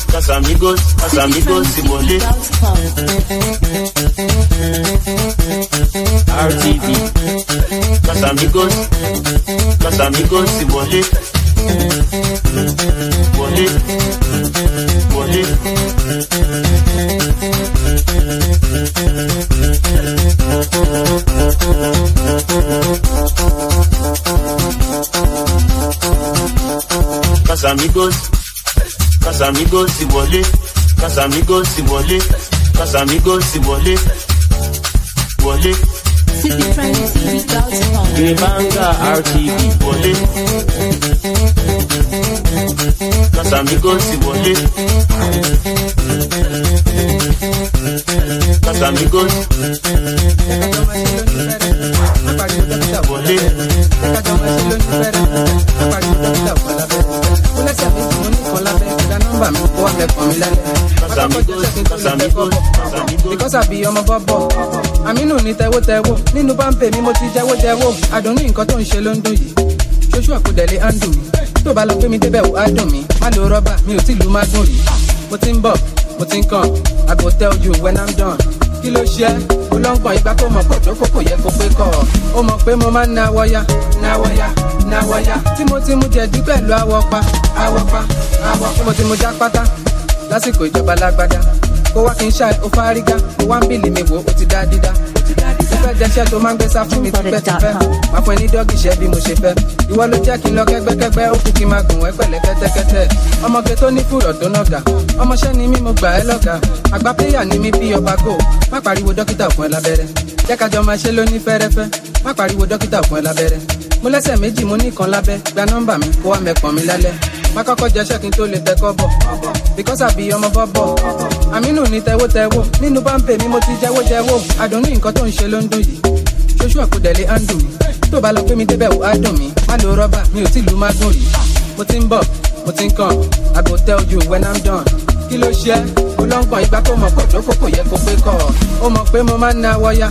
y mole. RTV. Casamigos, y mole. Mole. Casamigos, y mole. Mole. Grebanga RTV. Mole. Casamigos, y mole. Casamigos. Mole. Because I be on my bubble. I mean, no need to what I want. Nínú bá ń pè mí mo ti jẹ́wọ́ jẹ́wọ́. Àdùnní nǹkan tó ń ṣe ló ń dùn yìí. Joshua kò dẹ̀ lè handle mi. Tó bá lọ gbé mi débẹ̀ wò á dùn mí. Má lo rọ́bà mi ò tí lu má dùn rí. Mo ti ń bọ̀, mo ti ń kàn. I go tell you when I'm done. Kí ló ṣe? Olóńgbọ̀n ìgbà tó mọ̀ pọ̀ tó kókò yẹ kó pé kọ̀. Ó mọ̀ pé mo máa ń náwọ́yá. Tí mo ti mú jẹ̀dí pẹ̀lú àwọ̀ pa. Tí mo ti mú já pátá. Lásìkò ìjọba lágbádá. Kó wá kí n ṣàì ó fárígá. Kó wá ń bìlì mi wò ó ti dá dídá. Fẹ́ jẹ́ṣẹ́ tó máa ń gbé sá fún mi tipẹ́tipẹ́. Máa fún ẹ ní dọ́gì iṣẹ́ bí mo ṣe fẹ́. Ìwọ ló jẹ́ kí n lọ kẹ́gbẹ́kẹ́gbẹ́ ó kú kí n máa gùn ẹ́ pẹ̀lẹ́ kẹ́tẹ́kẹ́tẹ́. Ọmọge tó ní fùrọ̀ tó nàgà. Ọmọṣẹ́ ni mí mo gbà ẹ́ lọ́gà. Àgbà pléyà ni mí bí ọba gò. Má pariwo dókítà fún ẹ lábẹ́rẹ́. Jẹ́ ká jọ máa ṣe lóní fẹ́rẹ́fẹ́. Má pariwo dókítà fún ẹ lábẹ́rẹ́. Mo lẹ́sẹ̀ méjì mo ní kan lábẹ́. Gba nọ́mbà mi kó wá mẹ́pọ̀n mi lálẹ́. Má kọ́kọ́ jẹ́ṣẹ́ kí n tó lè tẹ́ kọ́ bọ̀. Because I be ọmọ bọ́bọ̀. Àmínú ní tẹ́wọ́ nínú bá ń pè mí mo ti jẹ́wọ́. Àdùnní nǹkan tó ń ṣe ló ń dùn yìí. ṣoṣù àkódẹ̀lé handle mi tó bá lọ pé mi débẹ̀ wò á dùn mí má lo rọ́bà mi ò tí lu mágùn rí mo ti ń bọ̀ mo ti ń kàn I go tell you when I'm done kí ló ṣe olóńgbọ̀n ìgbà tó mọ̀ pọ̀ lóko kò yẹ kó pé kọ́ ọ mọ̀ pé mo máa ń náwọ́yá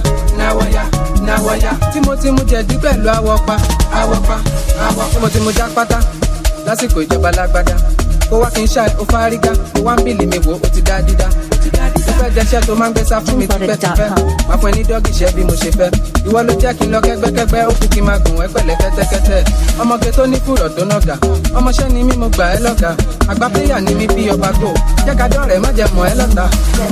tí mo ti mú jẹ̀dí pẹ̀lú awọ́pa tí mo ti mú já pátá lásìkò ìjọba lágbádá kó wá kí n ṣáà ó fárígá kó wá ń bìlì mi wò ó ti dá dídá ó fẹ́ jẹ́ṣẹ́ tó máa ń gbé sá fún mi tipẹ́tipẹ́ máa fún ẹ ní dọ́gì iṣẹ́ bí mo ṣe fẹ́ ìwọ ló jẹ́ kí n lọ kẹ́gbẹ́kẹ́gbẹ́ ó kú kí n máa gùn ẹ́ pẹ̀lẹ́ kẹ́tẹ́kẹ́tẹ́ ọmọge tó ní fùrọ̀ tó nàgà ọmọṣẹ́ ni mí mo gbà ẹ́ lọ́gà àgbà pléyà ni mí bí ọba tó jẹ́ ká dọ́rẹ̀ má jẹ́ mọ́ ẹ́ lọ́ta.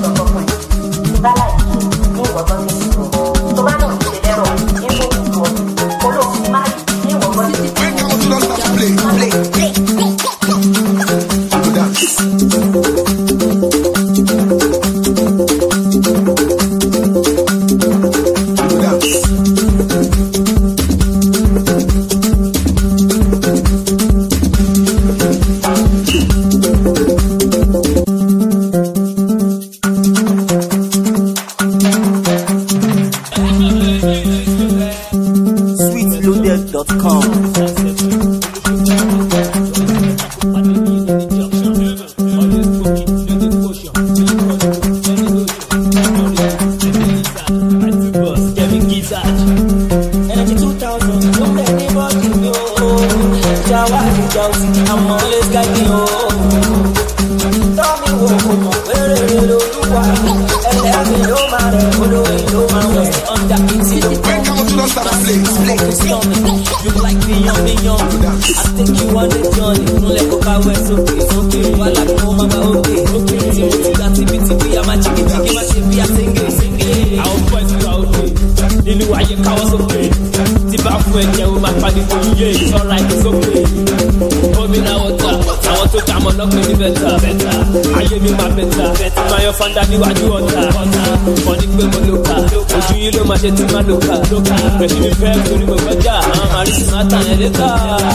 Fanda níwájú ọ̀tá wọ́n ní pé mo lóka ojú yín ló máa ṣe tí máa lóka pẹ̀sì mi fẹ́ torí mo gbọ́jà àwọn màrísì máa tàn ẹ́ lẹ́ka.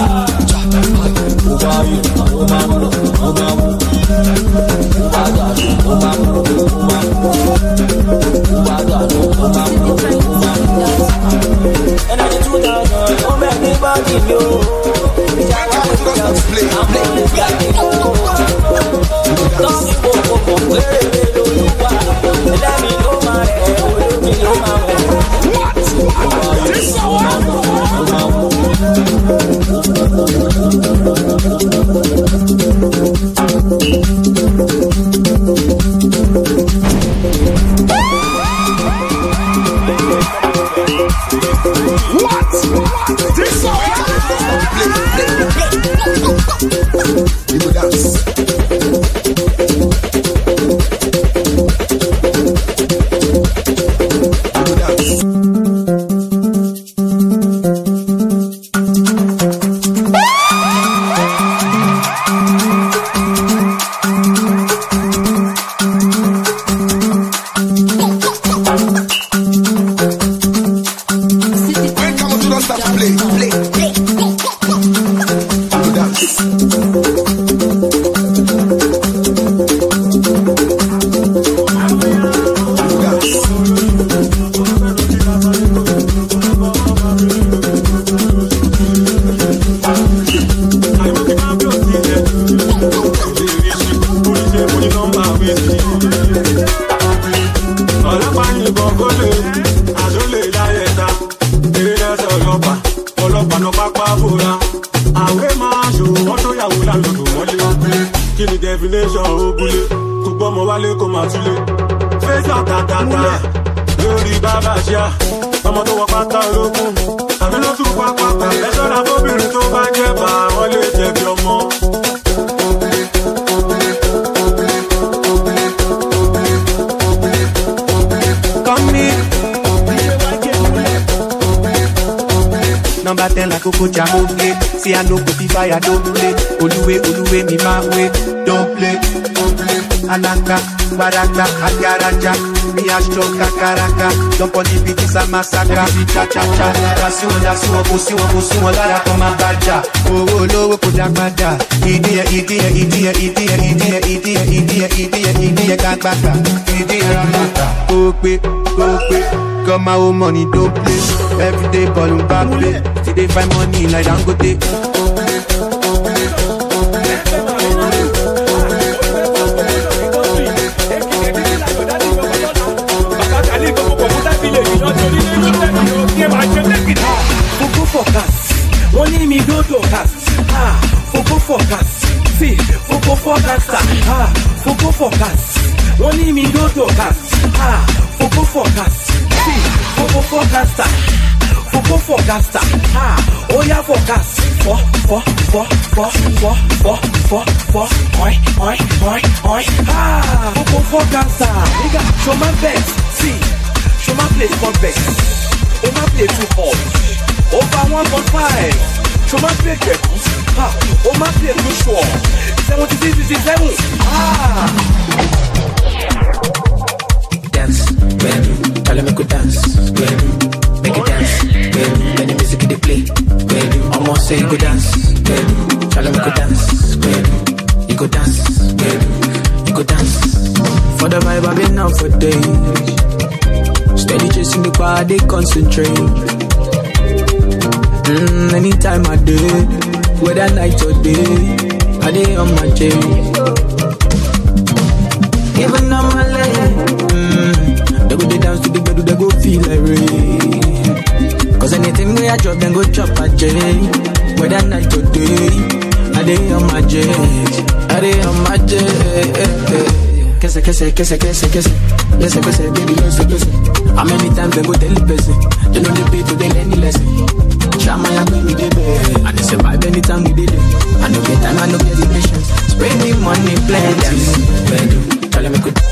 ó bá yẹ ó máa mú ó máa mú ó bá dà ó máa mú ó máa mú ó bá dà ó máa mú ó máa mú. Energy 2000 ó mẹ́rin bá dì mí o ìjà wà ní ìjà òsì àmọ́ ìjà kí n kó tọ́sí gbogbo péré. Let me know my head, let me know my head. What? This is Number 10 like Coco Jamoke. See I know go be fire, don't play. Oluwe, me my way, don't play. alaka, baraka, agaraja. Me a stroke kakaraka, jump on the beat is a massacre. Cha cha cha, kasi won, pussy won, lara come and baja. Oh lowo ko dagbada, idiye kagbaka, idiye ramata. Okpe, got my own money, don't play. Everyday ballin' back play, till they find money like Dangote. Foko focus, only me go to cast. Foko focus, see, Foko focus. Foko focus, only me go to cast. Foko focus, see, Foko focus. Foko focus, oh yeah focus. Oi. Foko focus, nigga, show my best, see, show my place for best. Oh my play too hot, over 1.5. Show my play reckless, oh my play too short. 76. Dance, baby, tell me go dance, baby, make it dance, baby. Let the music they play, baby. Almost say you go dance, baby, tell me go dance, baby. You go dance, baby, you go dance. For the vibe I've been out for days. Steady chasing the bar, they concentrate. Anytime I do, whether night or day, I day on my day. Even on my leg, they go dance to the bed, they go feel like rain. Cause anything where I drop, then go chop a J. Whether night or day, I day on my J. I day on my J. Kese, baby, listen. How many times they go tell the person? They know the pay to them any lesson. Shama ya baby, they beg. And they survive anytime we did it. I no get time, I no get the patience. Spray me money, plenty. Baby, tell me good.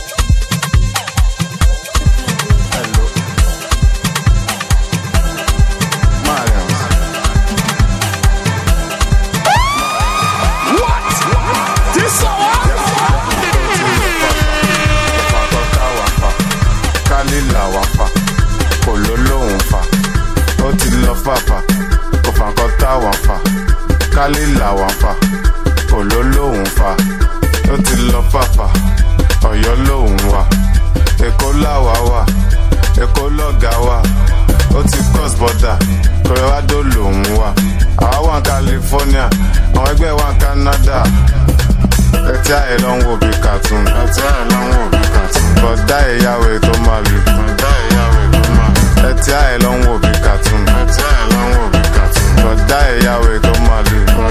Kálí làwọn fà, olólóhùn fà, ó ti lọ fàfà, Ọ̀yọ́ lòun wà, Èkó làwà wà, Èkó lọ̀gá wà, ó ti cross border, Colorado lòun wà, àwa wà ní California, àwọn ẹgbẹ́ wà ní Canada, ẹtí àyè ló ń wò bí cartoon, bọ̀dá ìyàwó ètò máa lù, ẹtí àyè ló ń wò bí cartoon, bọ̀dá ìyàwó ètò máa lù.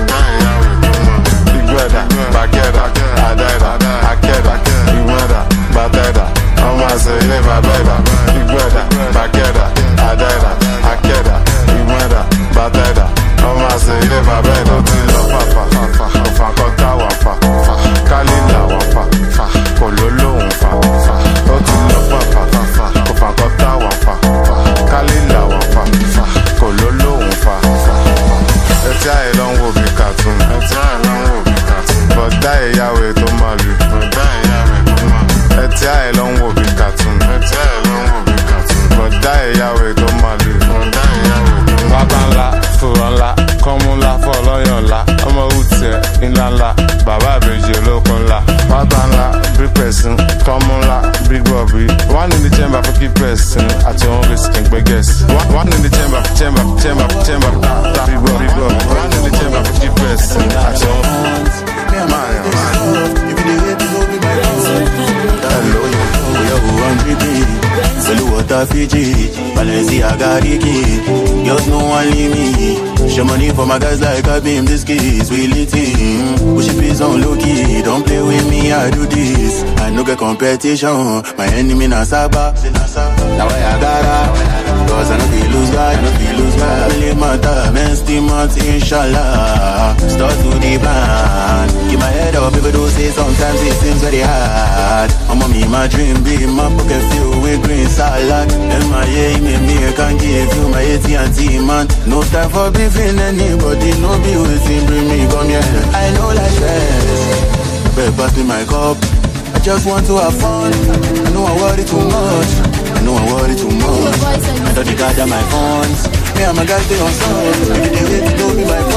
Igweda, Bageda, Adeda, Akeda, Igweda, Badeda, Omase, Babeda, Igweda, Bageda, Adeda, Akeda, Igweda, Badeda, Omase, Babeda, Tilo Papa, Fakota Wafa, Kalila Wafa, Kololo Wafa, Otilo Papa, Fakota Wafa, Kalila Wafa, Kololo Wafa. Ẹtí àyè ló ń wò bí cartoon. Bọ̀dá ìyàwó ètò máa lù. Ẹtí àyè ló ń wò bí cartoon. Bọ̀dá ìyàwó ètò máa lù. Bàbá ńlá, fòrò ńlá, kọ́mú ńlá, fọlọ́yàn ńlá, ọmọ òwútiẹ̀ ńlá ńlá, bàbá àbèjì olókun ńlá. Bàbá ńlá, big person, kọ́mú ńlá, big bobby. One in the chamber for keep person, àti òun risk ń gbé guess. One in the chamber, big bobby. One in the chamber for keep person, àti òun. Hello, yo, I'm Bibi. Solo water Fiji, Balenciaga Ricky. Girls no one leave me. Show money for my guys like I beam this kids. We lit team. Push it please on low key. Don't play with me, I do this. I no get competition. My enemy na Saba. Now I gotta. Cause I no feel lose God. Really matter, men still months, inshallah. Start to the plan. Keep my head up, people do say sometimes it seems very hard. I'm on me, my dream big, my pocket filled with green salad. MIA, me can give you my AT&T, man. No time for beefing anybody, no be waiting, bring me, come here. I know like stress. Better pass me my cup. I just want to have fun. I know I worry too much. I know I worry too much. I thought they gather my funds. Me and my guys they on song. Maybe they wait to be my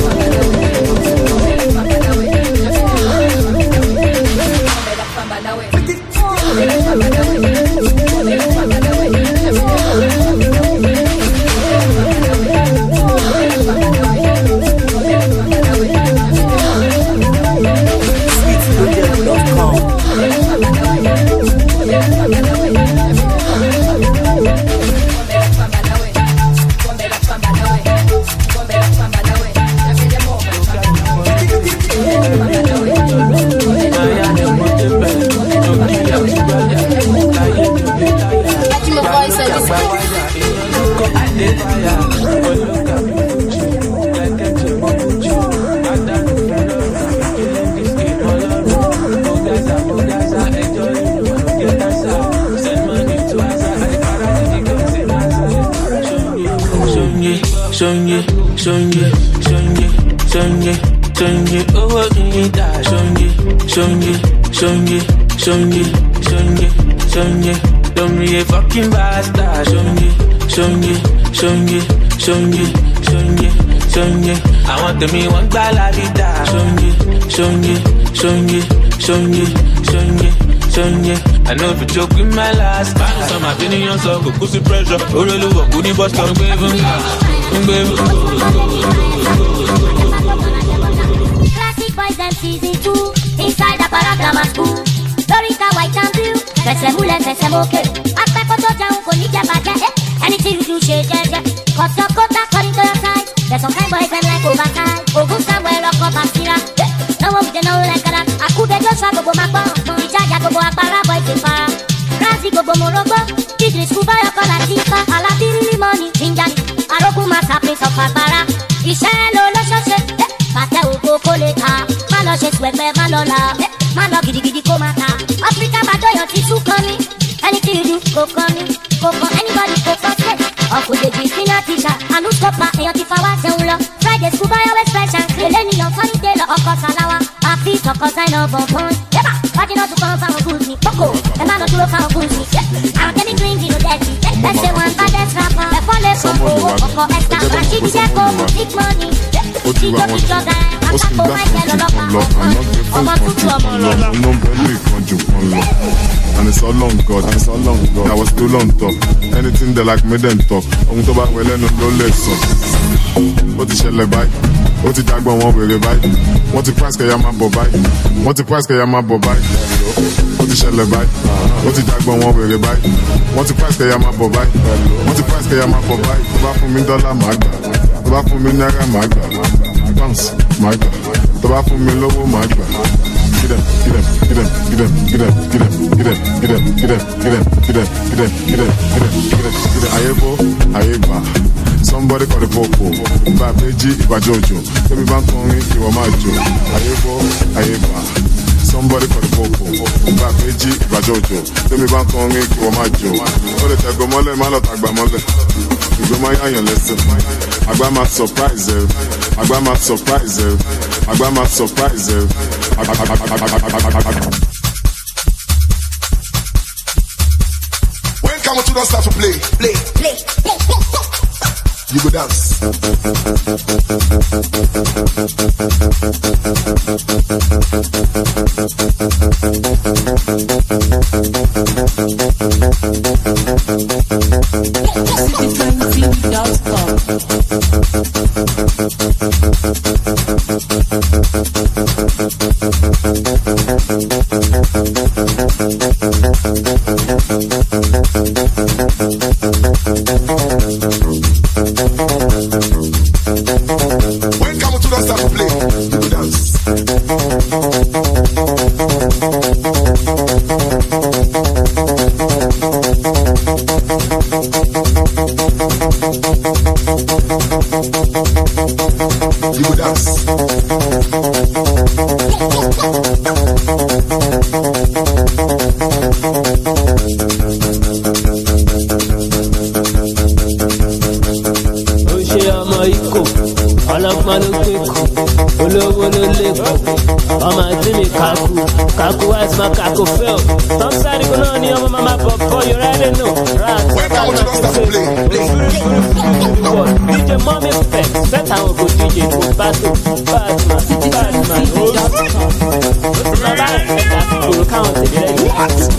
Don't be a fucking bastard. I want to me one la vida. I know if you joke with my last time, so my opinion so go pussy pressure. Really work with the boss, come baby. Classic boys and season 2 inside the Paragama school. Dorita white and blue. Fẹsẹ̀ múlẹ̀ fẹsẹ̀ mókè. Afẹ́kọ́ tó jẹun kò ní jẹ bàjẹ́. Anything you do ṣe jẹ́jẹ́. Kọ̀tọ̀ kọ́tà according to your size. There's some kind boys them like oversize. Ogun Samuel ọkọ̀ Basira. Náwó wùjẹ́ náwó rẹ̀ kára. Àkúdé Joshua gbogbo máa gbọ́. Ìjàjà gbogbo àpárá boys ti fara. Rázi gbogbo morogbó. Dídìrì skul báyọ̀ kọ́ láti ifá. Alábírí mọ́ni jíjà ni. Arógún máa sàpín sọ fàgbára. Iṣẹ́ ló lọ́ṣọ́ṣe. Pàtẹ òkò kó lè ta. Má lọ ṣe sùwẹ̀gbẹ́ má lọ la. Má lọ gidigidi kó má ta. Áfíríkà bàdóyọ̀ ti sún kan mi. Anything you do, go call me. Go call anybody, go call me. Ọkùnrin dèjì senior teacher. Àánú stopper, èèyàn ti fa wá jẹun lọ. Friday school by always fresh and clean. Lẹ́nìyàn funny day lọ ọkọ̀ Sàláwá. Àfi ìsọ̀kọ̀ sign up on point. Yẹ́bà, wájú náà tún kàn fáwọn gúúsì. Kókò, ẹ má lọ dúró fáwọn gúúsì. Àwọn kẹ́mi green bí ló dẹ́sì. Ẹsẹ̀ wọn bá dẹ́ scrapper. Ẹ̀fọ́ lè fún owó ọkọ̀ extra. Rashidi jẹ́ kó mú big money. Ìjọ ti jọ̀gá ẹ̀. Àpapọ̀ Michael ọlọ́pàá ọ̀kan. Ọmọ tuntun ọmọ lọ́lọ́. And it's all on God, I was still on top. Anything they like me then talk. Ohun tó bá wẹlẹ́ nu ló lè sọ. Ó ti ṣẹlẹ̀ báyìí, ó ti dágbọ́n wọn wèrè báyìí. Wọ́n ti price kẹ̀yà máa bọ̀ báyìí. Ó ti ṣẹlẹ̀ báyìí, ó ti dágbọ́n wọn wèrè báyìí. Wọ́n ti price kẹ̀yà máa bọ̀ báyìí. Tó bá fún mi dọ́là màá gbà. Tó bá fún mi náírà màá gbà. Pounds màá gbà. Tó bá fún mi lówó màá gbà. Get up. Ayeba. Somebody call the popo. Ba Beji, Iba Jojo. Let me bank on it, you are my Joe. Ayeba. Somebody call the popo. Ba Beji, Iba Jojo. Let me bank on it, you are my Joe. So let go mole, malo tagba mole. You go my iron lesson. Agba ma surprise. When Kamotu don't start to play. You go dance. When Kamotu don't start to play, you go dance. You go dance. ọlọ́gbọ́n ló gbé kù olówó ló lé kù ọmọ àti mi kàkú wáìsì máa kàkú fẹ́ o tọ́sídàdì kan náà ni ọmọ máa bọ̀ bọ́ you already know rat DJ Mommy Spec set àwọn ògùn DJ tó battle badman ó sì máa bá ẹ̀ka kòrò káwọn tèmi lẹ́yìn.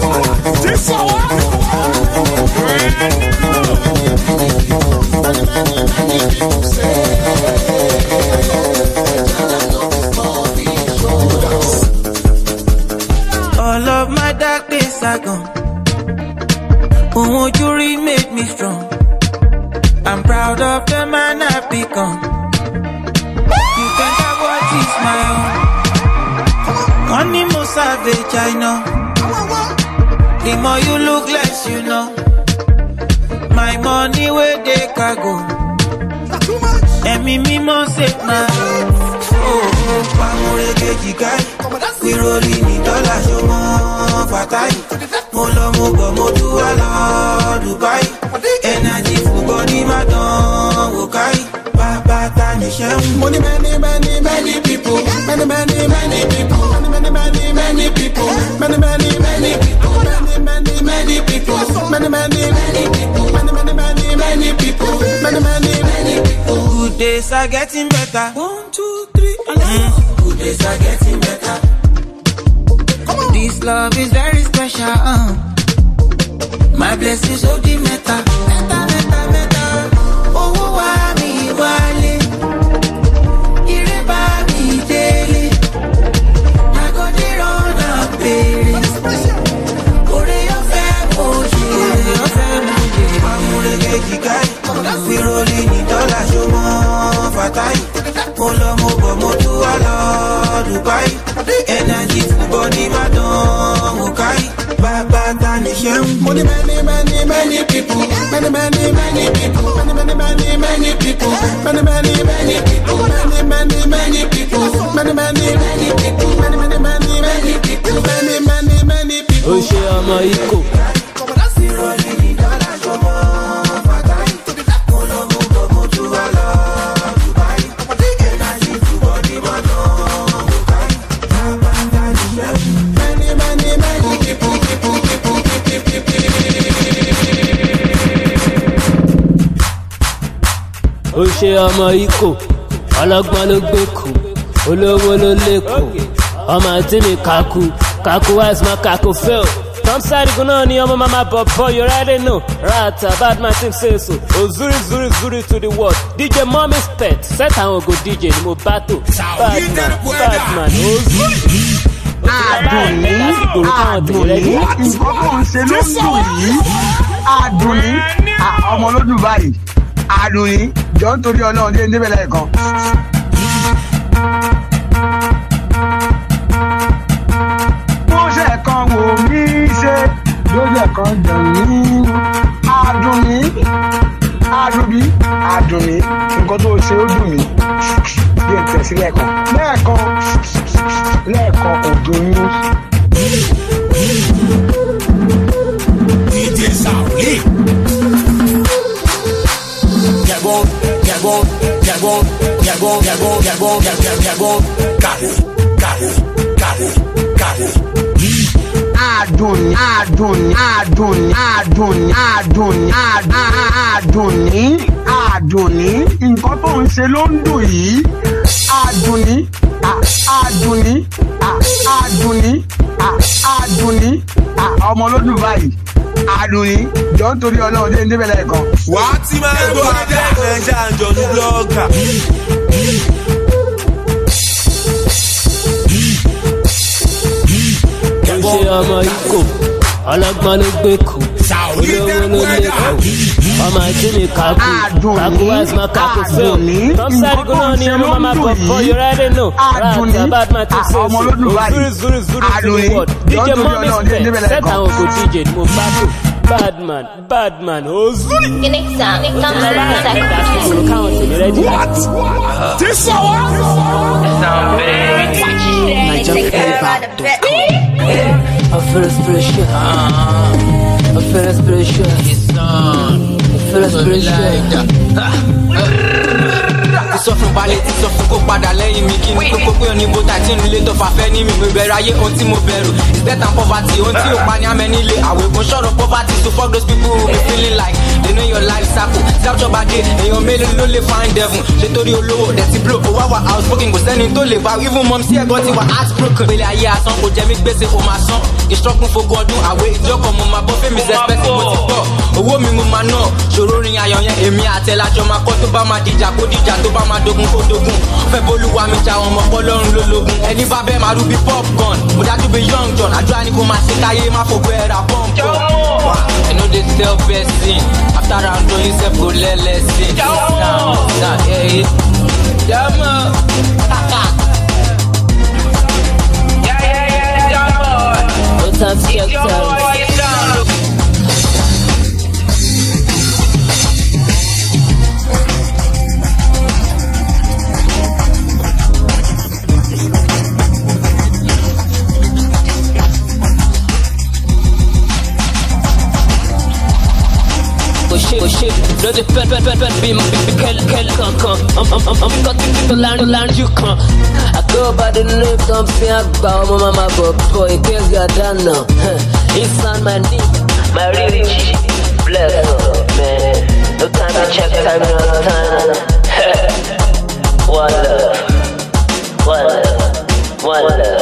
All of my dark days are gone. Won't you made me strong? I'm proud of the man I've become. You can have what is my own. One more savage, I know. The more you look less, you know. My money where they can go. And me more save my own. We rolling in dollars, you more fatai. Molo mogo modu ala Dubai. Energy for body madon wokai. Baba tani shem. Money many people. Many people. Many people. Many people. Many people. Good days are getting better. 1, 2, 3, good days are getting better. This love is very special. My blessings of the meta. Oh, why me wale? Ireba me daily. I got the run up, baby. Ore yo fe we rolling in dollars, you more fatai. Molo mogo modu ala Dubai. Energy for body madon wokai. Baba tani shem. Money many people. Many people. Many people. Many people. Many people. Ó ṣe ọmọ ikọ̀. Ó ṣe ọmọ ikọ̀ ọlọ́gbọ́n ló gbé kù olówó ló lé kù ọmọ àti mi kàkú wáìsì máa kàkú fẹ́ o tọ́mísàdì kan náà ni ọmọ máa bọ̀ bọ́ you already know rata badman team say so zuri to the world DJ Mommy Spec set àwọn ògo DJ ni mo bá tó badman ó zuri. Àdùnní nǹkan tó ń ṣe ló ń dùn yìí Àdùnní ọmọ ló dùn báyìí Àdùnní jọ ń torí Ọlọ́run dé níbẹ̀ lẹ́ẹ̀kan. Mo ṣe kan wò mí ṣe lójú ẹ̀kan dùn mí Àdùnní nǹkan tó ṣe ó dùn mí bí ẹ̀ tẹ̀sí lẹ́ẹ̀kan òdò yín. DJ Sauli. Àdùnní nǹkan tó ń ṣe ló ń dùn yìí Àdùnní ọmọ ló dùn báyìí Àdùnní jọ ń torí Ọlọ́run dé níbẹ̀ lẹ́ẹ̀kan. Wà á ti máa ń gbọ́ adé ẹ̀jẹ̀ àjọ̀nù blọ́ọ̀gà. Ó ṣe ọmọ ikọ̀ ọlọ́gbọ́n ló gbé kù olówó ló lé kù ọmọ àti mi kàkú wáìsì máa kàkú fẹ́ o tọ́mísàdì kan náà ni ọmọ máa bọ̀ bọ́ you already know rata badman team say so zuri to the world DJ Mommy Spec set àwọn ògo DJ ni mo bá tó badman ó zuri. I feel inspiration. sọ fún balẹ̀ tí sọ fún kó padà lẹ́yìn mi kí ni kókó pé òní bó tàìtì nílé tó fà fẹ́ ní mi mo bẹ̀rẹ̀ ayé ohun tí mo bẹ̀rù is better than poverty ohun tí ò pa ní amẹ́ nílé àwẹ̀ kò sọ̀rọ̀ poverty so fuck those people who be feeling like they know your life circle snapchat bá dé èèyàn mélòó ló lè find devil ṣe torí olówó dẹ̀ ti blow owó àwà outspoken kò sẹ́ni tó lè bá even mom sí ẹ̀gọ́ ti wà heartbroken pèlè ayé asán kò jẹ́ mi gbèsè kò máa san ìṣọ́kùn fogún ọdún àwẹ̀ ìjọkọ̀ mo máa bọ́ fẹ́mi sẹ́spẹ́sì mo ti gbọ́ owó mi mo máa ná ṣòro rin ayọ̀ yẹn èmi àtẹ̀lájọ máa kọ́ tó bá máa dìjà kó dìjà tó bá máa dogun kó dogun fẹ́ bolúwa mi jà wọn mọ́ pọ́lọ́run lólógun ẹni bá bẹ́ẹ̀ máa rú bí popcorn mo dájú bí young john àdúrà ni kò máa ṣe káyé má fògbó ẹ̀rà pọ́ǹpọ̀ I know they sell person after round two you sef go learn lesson shit, no the be I'm got to learn you come. I go by the name, don't see about my mama, but in case you don't know, it's on my knee, my rich, bless man. No time to check time, no time. One love, one love, one love.